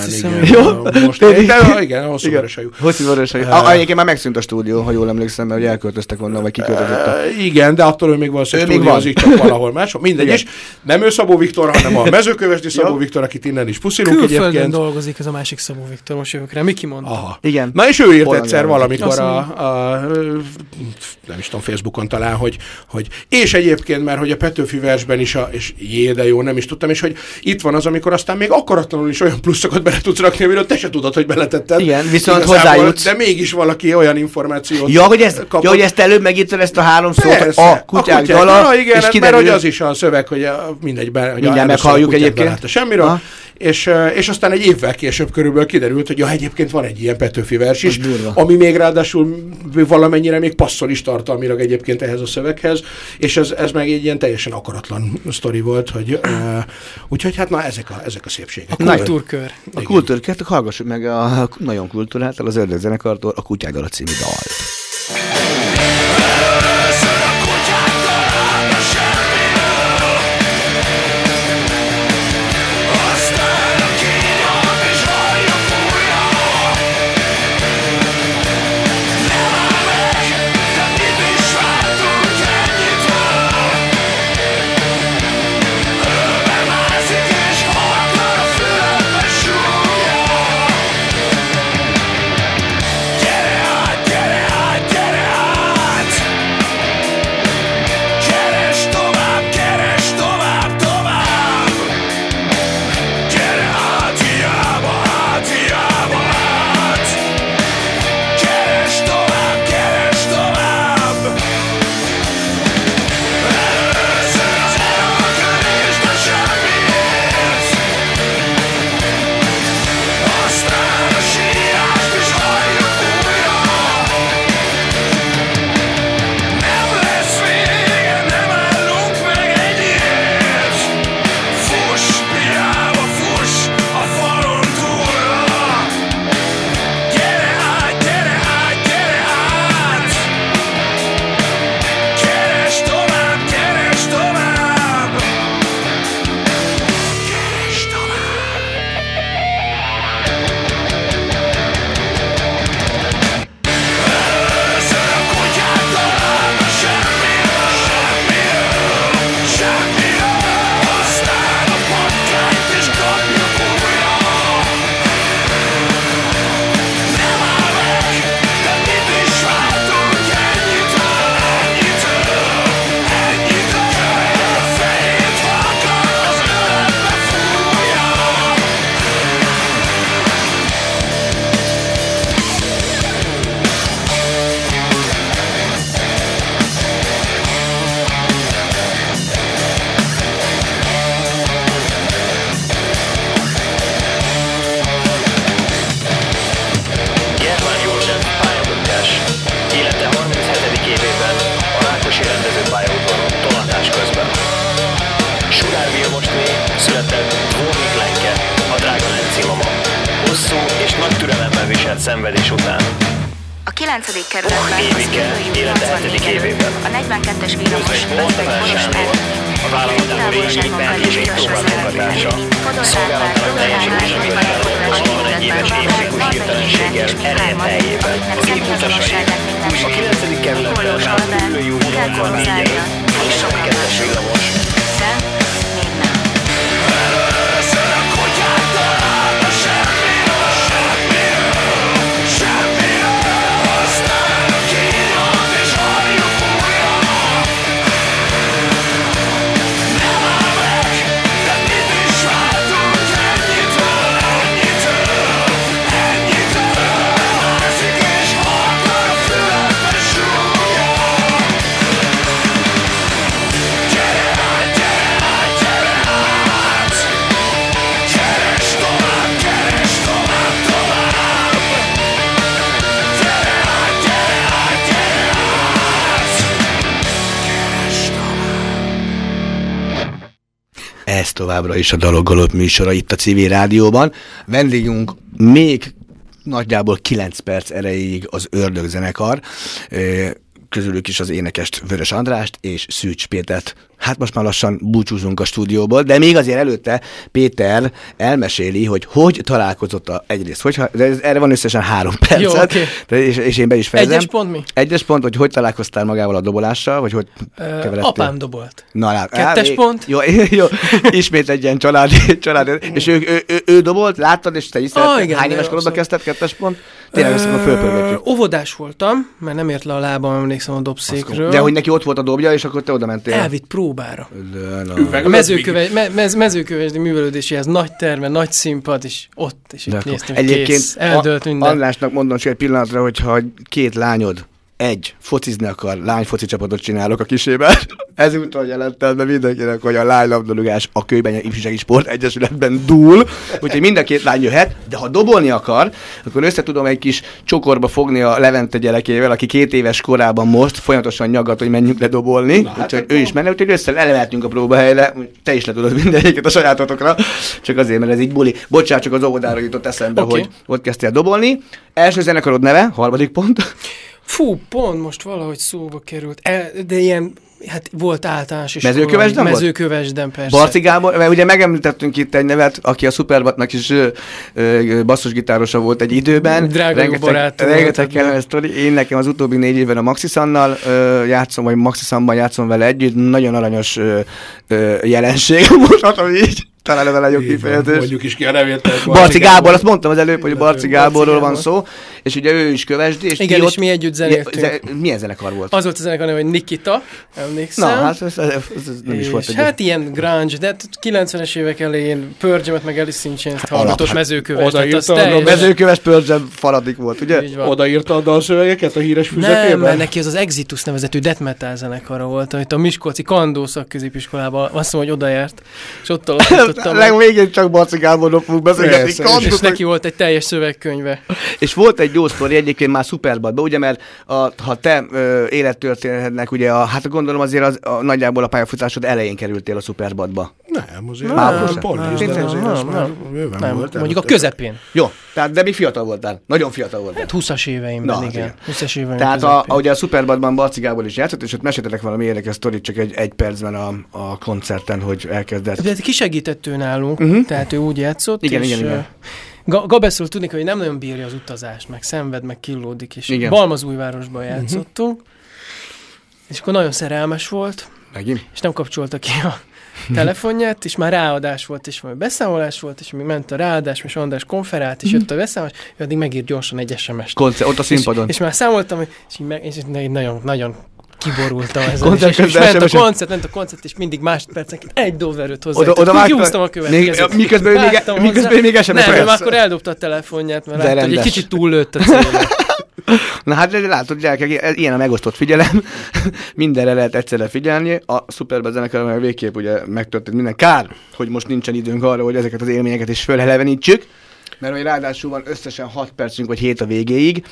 igen. Igen, hosszúvörös hajú. Egyébként már megszűnt a stúdió, ha jól emlékszem, mert elköltöztek onnan, vagy kiköltözött. Igen, de attól ő még valószínűleg stúdiózik, csak valahol máshol. Mindegy is. Nem ő Szabó Viktor, hanem a Mezőkövesdi Szabó Viktor, akit innen is puszilunk egyébként. Külföldön dolgozik ez a másik Szabó Szabó Viktor, most jövök rá. Miki mondta. Aha. Igen. Na és ő írt Holland egyszer Ellen. valamikor nem is tudom, Facebookon talán, hogy és egyébként, mert hogy a Petőfi versben is, és de jó, nem is tudtam, és hogy itt van az, amikor aztán még akaratlanul is olyan pluszokat bele tudsz rakni, amiről te se tudod, hogy beletetted. Igen, viszont igazából, hozzájutsz. de mégis valaki olyan információt Ja, hogy kapott. ezt előbb megírtad ezt a 3 szót, Persze, a kutyák dala, igen, és mert kiderül, hogy az is a szöveg, hogy mindegyben, hogy mindjárt meghalljuk egyébként. Semmiről, és aztán egy évvel később körülbelül kiderült, hogy egyébként van egy ilyen Petőfi vers is, ami még ráadásul valamennyire még passzol is tartalmilag egyébként ehhez a szöveghez, és ez meg egy ilyen teljesen akaratlan sztori volt, hogy úgyhogy hát na ezek a szépségek. A kultúrkör. A kultúrkört, hallgassuk meg a nagyon kultúráltal az Ördög zenekartól a Kutyák dala című dalt. Szenvedés után. A 9. kerületben Évike, élete 7. évében. A 42-es villamos a vállalatában régiben és egy próbálkogatása. Szolgálatának teljesítése vizsgálatot 21 éves évciklus hirtelenséggel ereje teljében. Az év utasai a 9. kerületben az ülői út 84 előtt, a 42-es villamos. Ez továbbra is a Daloggalop műsora itt a Civil Rádióban. Vendégünk még nagyjából 9 perc erejéig az Ördög zenekar. közülük is az énekest, Vörös Andrást és Szűcs Pétert. Hát most már lassan búcsúzunk a stúdióból, de még azért előtte Péter elmeséli, hogy találkozott egyrészt, de erre van összesen 3 percet. Jó, okay. és én be is fejezem. 1-es pont mi? 1-es pont, hogy találkoztál magával a dobolással, vagy hogy keveredtél? Apám dobolt. Na, 2-es pont? Jó, ismét egy ilyen család. És ő dobolt, láttad, és te is szeretted? Hány éves korodban kezdted 2-es pont? Tényleg ezt a fölpörgetjük. Óvodás voltam, mert nem ért le a lábam, emlékszem a dobszékről. De hogy neki ott volt a dobja, és akkor te oda mentél. Elvitt próbára. A mezőkövesdi művelődéséhez nagy terme, nagy színpad, és ott is itt néztem, kész. Eldőlt minden. Andrásnak mondom csak egy pillanatra, hogyha 2 lányod focizni akar, lányfoci csapatot csinálok a kisével. Ezúttal jelentem be mindenkinek, hogy a lánylabdarúgás a Kőbánya Ifjúsági Sport Egyesületben dúl, úgyhogy mind a 2 lány jöhet, de ha dobolni akar, akkor össze tudom egy kis csokorba fogni a Levente gyerekével, aki 2 éves korában most folyamatosan nyaggat, hogy menjünk le dobolni, úgyhogy ő is menne, úgyhogy elemeltünk a próbahelyre, te is le tudod mindegyiket a sajátotokra, csak azért, mert ez így buli. Bocsánat, csak az óvodára jutott eszembe, hogy ott kezdtél dobolni. Első zenekarod neve, 3. pont. Fú, pont most valahogy szóba került. De ilyen, hát volt általános is. Mezőkövesden volt? Mezőkövesden, persze. Barci Gábor, mert ugye megemlítettünk itt egy nevet, aki a Superbatnak is basszusgitárosa volt egy időben. Drága jó barátom. Rengeteg kellemes sztori. Én nekem az utóbbi 4 évben a Maxisannal játszom, vagy Maxisanban játszom vele együtt. Nagyon aranyos jelenség, mondhatom így. Talán ez a legjobb kifejezés. Mondjuk is ki a nevét. Barci Gábor, azt mondtam az előbb, hogy Barci Gáborról van szó, és ugye ő is kövesdi. És igen, és mi együtt zenéltünk. Milyen zenekar volt? Az volt a zenekar, hogy Nikita, emlékszem. Na, hát ez nem is volt egy. Hát ilyen grunge, de 90-es évek elején Purge-et meg Alice in Chains-t hallgatott mezőköves. Mezőköves Purge faradik volt, ugye? Odaírta a dalszövegeket a híres füzetében? Nem, mert neki az az Exitus nevezetű death metal zenekara volt, amit a Miskolci Kandó szakközépiskolában azt mondom, hogy odajárt, és ott Legvégén csak Barci Gáborról fogunk beszélgetni. És neki volt egy teljes szövegkönyve. És volt egy jó sztori egyébként már Superbatban, ugye, mert ha te élettörténetnek, ugye, hát gondolom azért nagyjából a pályafutásod elején kerültél a Superbatba. Nem, azért nem, mondjuk a közepén. Jó, tehát de még fiatal voltál, nagyon fiatal voltál. Hát 20-as éveimben, igen. 20-as éveimben. Tehát ugye a Superbatban Barci Gábor is játszott, és ott meséltetek valami érdekes sztorit csak egy percben a koncerten, hogy elkezdett. De kisegített ő nálunk, tehát ő úgy játszott, igen. Gabeszről tudni, hogy nem nagyon bírja az utazást, meg szenved, meg killódik, és Balmazújvárosban játszottunk, és akkor nagyon szerelmes volt, és nem kapcsolta ki a telefonját, és már ráadás volt, és majd beszámolás volt, és még ment a ráadás, és András konferált, és jött a beszámolás, ő addig megírt gyorsan egy SMS-t. Ott a színpadon. És már számoltam, és nagyon kiborultam ezen. És ment a koncert, és mindig másodpercenként egy dolverőt hozzá. Oda húztam a következőt. Miközben még SMS. Nem, akkor eldobta a telefonját, mert látta, hogy egy kicsit túllőtt a célra. Na hát látod, gyerekek, ilyen a megosztott figyelem. Mindenre lehet egyszerre figyelni. A Superbat zenekarban végképp ugye megtörtént minden. Kár, hogy most nincsen időnk arra, hogy ezeket az élményeket is fölelevenítsük. Mert hogy ráadásul van összesen 6 percünk, vagy 7 a végéig.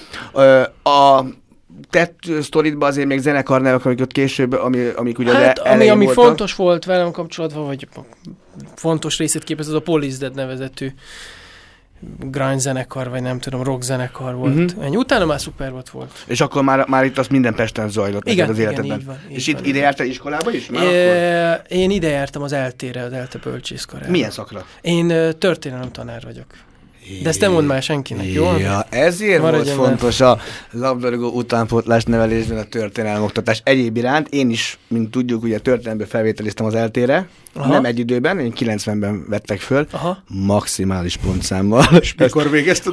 A tett sztoridban azért még zenekarnevek, amik ott később, amik ugye hát, elején ami voltak. fontos volt velem kapcsolatban, vagy fontos részét képez, az a Police Dead nevezetű grunge zenekar, vagy nem tudom, rock zenekar volt. Ennyi. Utána már Superbat volt. És akkor már itt az minden Pesten zajlott neked az életedben. Igen, így van. És itt ide jártál iskolába is? Én ide jártam az ELTE-re, az ELTE bölcsészkarába. Milyen szakra? Én történelem tanár vagyok. De ezt nem mondd már senkinek, jó? Ja, ezért volt fontos a labdarúgó utánpótlás nevelésben a történelem oktatás. Egyéb iránt én is, mint tudjuk, ugye történelemből felvételiztem az ELTE-re, nem egy időben, én 90-ben vettek föl, maximális pontszámmal. És mikor végezted?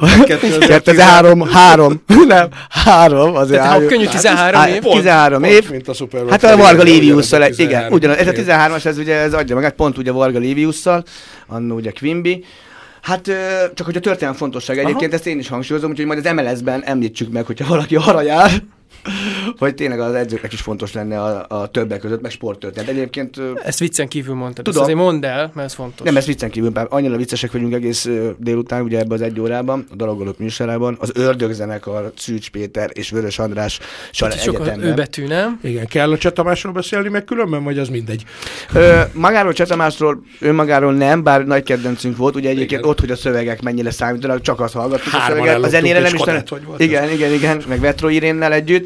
2003, nem, 3. Azért tehát könnyű 13 év. 13 év. Mint a Superbat. Hát a Varga Liviusszal, igen, ugyanaz. Ez a 13-as, ez ugye ez adja magát, pont ugye Varga Liviusszal, annó ugye Quimby. Hát csak hogy a történelem fontosság egyébként, ezt én is hangsúlyozom, úgyhogy majd az MLS-ben említsük meg, hogyha valaki arra jár, hogy tényleg az edzőknek is fontos lenne a többek között, meg sporttörténet. Egyébként... Ezt viccen kívül mondtad, tudom. Ezt azért mondd el, mert ez fontos. Nem, ezt viccen kívül, bár annyira viccesek vagyunk egész délután, ugye ebben az 1 órában, a Dalogolók műsorában, az Ördögzenekar, Szűcs Péter és Vörös András egyetemben. Ő betű, nem? Igen, kell a Cseh Tamásról beszélni meg különben, vagy az mindegy? Magáról Cseh Tamásról, önmagáról nem, bár nagy kedvencünk volt, ugye egyébként ott, hogy a szövegek mennyire számítanak, csak azt hallgattuk a szöveget. A zenére nem is. Igen, meg Vetro Irénnel együtt.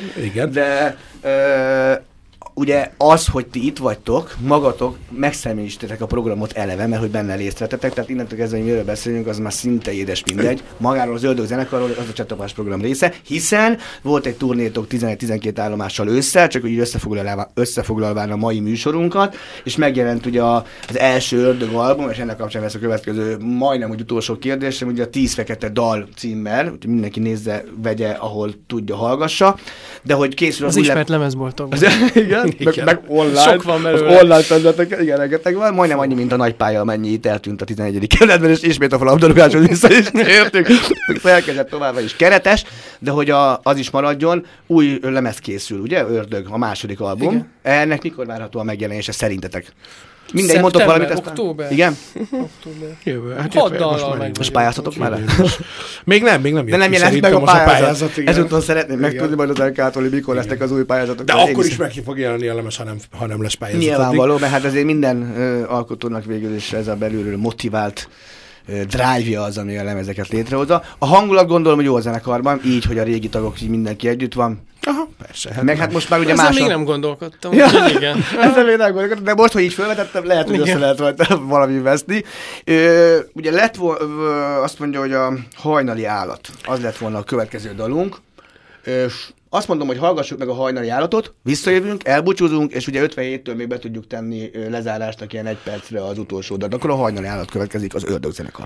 Igen. De ugye az, hogy ti itt vagytok, magatok megszemélyisítettek a programot eleve, mert hogy benne részt vettetek, tehát innentől kezdve, hogy miről beszélünk, az már szinte édes mindegy. Magáról az Ördög zenekarról, az a Csettapás program része, hiszen volt egy turnétok 11-12 állomással ősszel, csak úgy összefoglalván a mai műsorunkat, és megjelent ugye az első Ördög album, és ennek kapcsán lesz a következő, majdnem úgy utolsó kérdésem, ugye a 10 fekete dal címmel, hogy mindenki nézze, vegye, ahol tudja, hallgassa, de hogy készül az ismert lemezboltokban. Igen. Meg online. Sok van belőle. Az online területek, igen, rengeteg van. Majdnem annyi, mint a nagy pálya, amennyi itt eltűnt a 11. kerületben, és ismét a labdarúgáshoz vissza is értünk. Felkezdett továbbá is keretes, de hogy az is maradjon, új lemez készül, ugye? Ördög, a második album. Igen. Ennek mikor várható a megjelenése szerintetek? Mindegy, mondtok valamit ezt. Október. Igen? Október. Jövő. Hát 6 dallal meg. Most pályáztatok már? Még nem. De nem jelent meg a pályázat. Ezúttal szeretném megtudni majd az LK-tól, hogy mikor lesznek az új pályázatok. De akkor is meg fog jelenni a lemez, ha nem lesz pályázat. Nyilvánvaló, mert hát azért minden alkotónak végül is ez a belülről motivált drive-ja az, ami a lemezeket létrehozza. A hangulat gondolom, hogy jó a zenekarban, így, hogy a régi tagok így mindenki együtt van. Aha, persze. Hát meg hát most már ugye máson... Ezen még nem gondolkodtam. Ja, igen. Ezen még nem gondolkodtam, de most, hogy így felvetettem, lehet, hogy össze lehet rajta valami veszni. Ugye lett azt mondja, hogy a Hajnali állat, az lett volna a következő dalunk. Azt mondom, hogy hallgassuk meg a Hajnali állatot, visszajövünk, elbúcsúzunk, és ugye 57-től még be tudjuk tenni lezárásnak ilyen 1 percre az utolsó dalt. Akkor a Hajnali állat következik, az Ördög zenekar.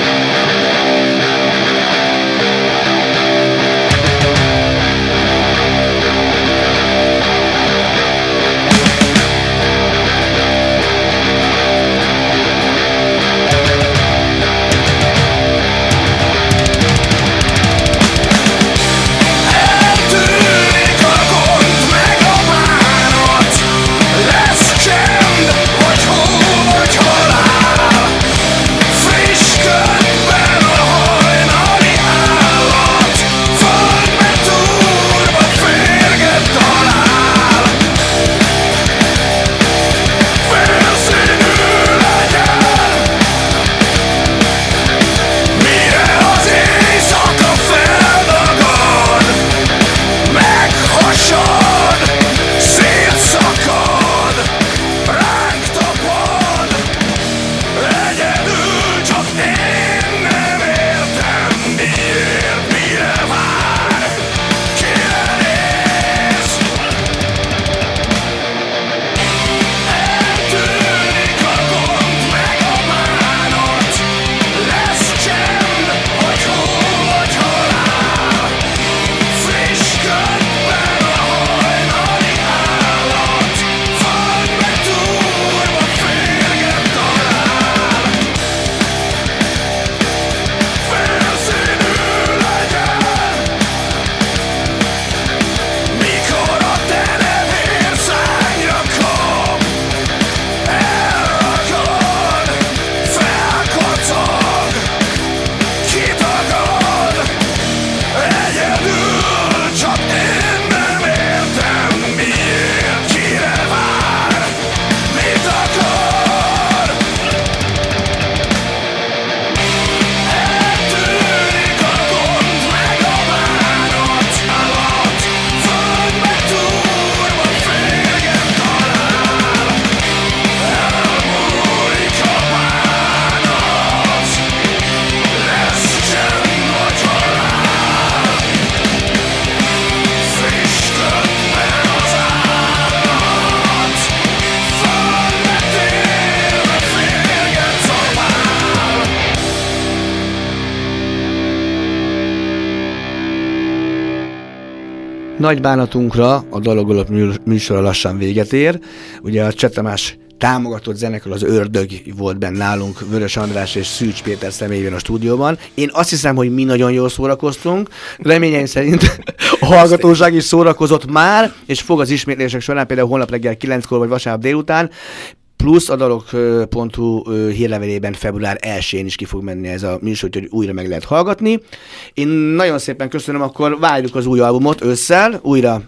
Nagy bánatunkra a Dalogolap műsora lassan véget ér. Ugye a Cseh Tamás támogatott zenekar, az Ördög volt benne nálunk, Vörös András és Szűcs Péter személyében a stúdióban. Én azt hiszem, hogy mi nagyon jól szórakoztunk. Reményeim szerint a hallgatóság is szórakozott már, és fog az ismétlések során, például holnap reggel 9-kor vagy vasárnap délután, plusz a dalok.hu hírlevelében február 1-én is ki fog menni ez a műsor, hogy újra meg lehet hallgatni. Én nagyon szépen köszönöm, akkor várjuk az új albumot ősszel, újra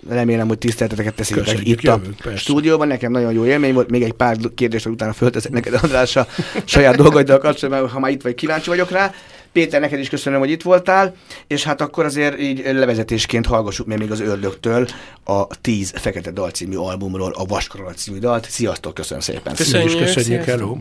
remélem, hogy tiszteleteket teszitek Köszönjük, itt a jövünk, stúdióban. Nekem nagyon jó élmény volt. Még egy pár kérdést, hogy utána fölteszek neked, András, a saját dolgaiddal kapcsolatban, ha már itt vagy, kíváncsi vagyok rá. Péter, neked is köszönöm, hogy itt voltál, és hát akkor azért így levezetésként hallgassuk még az Ördögtől a 10 Fekete Dal című albumról a Vaskorolat című dalt. Sziasztok, köszönöm szépen. Köszönjük, hello.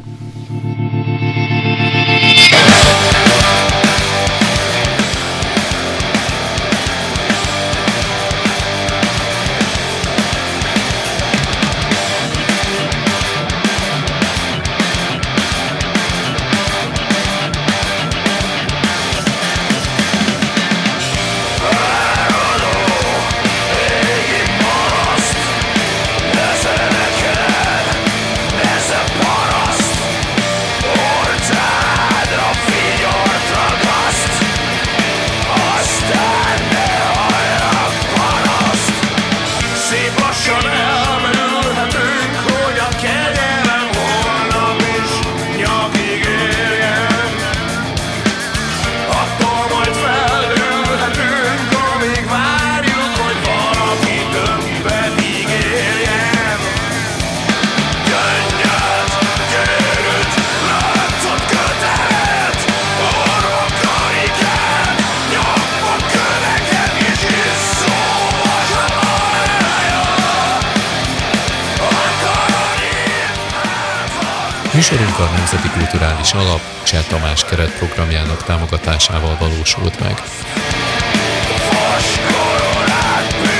Műsorunk a Nemzeti Kulturális Alap Cseh Tamás keretprogramjának támogatásával valósult meg.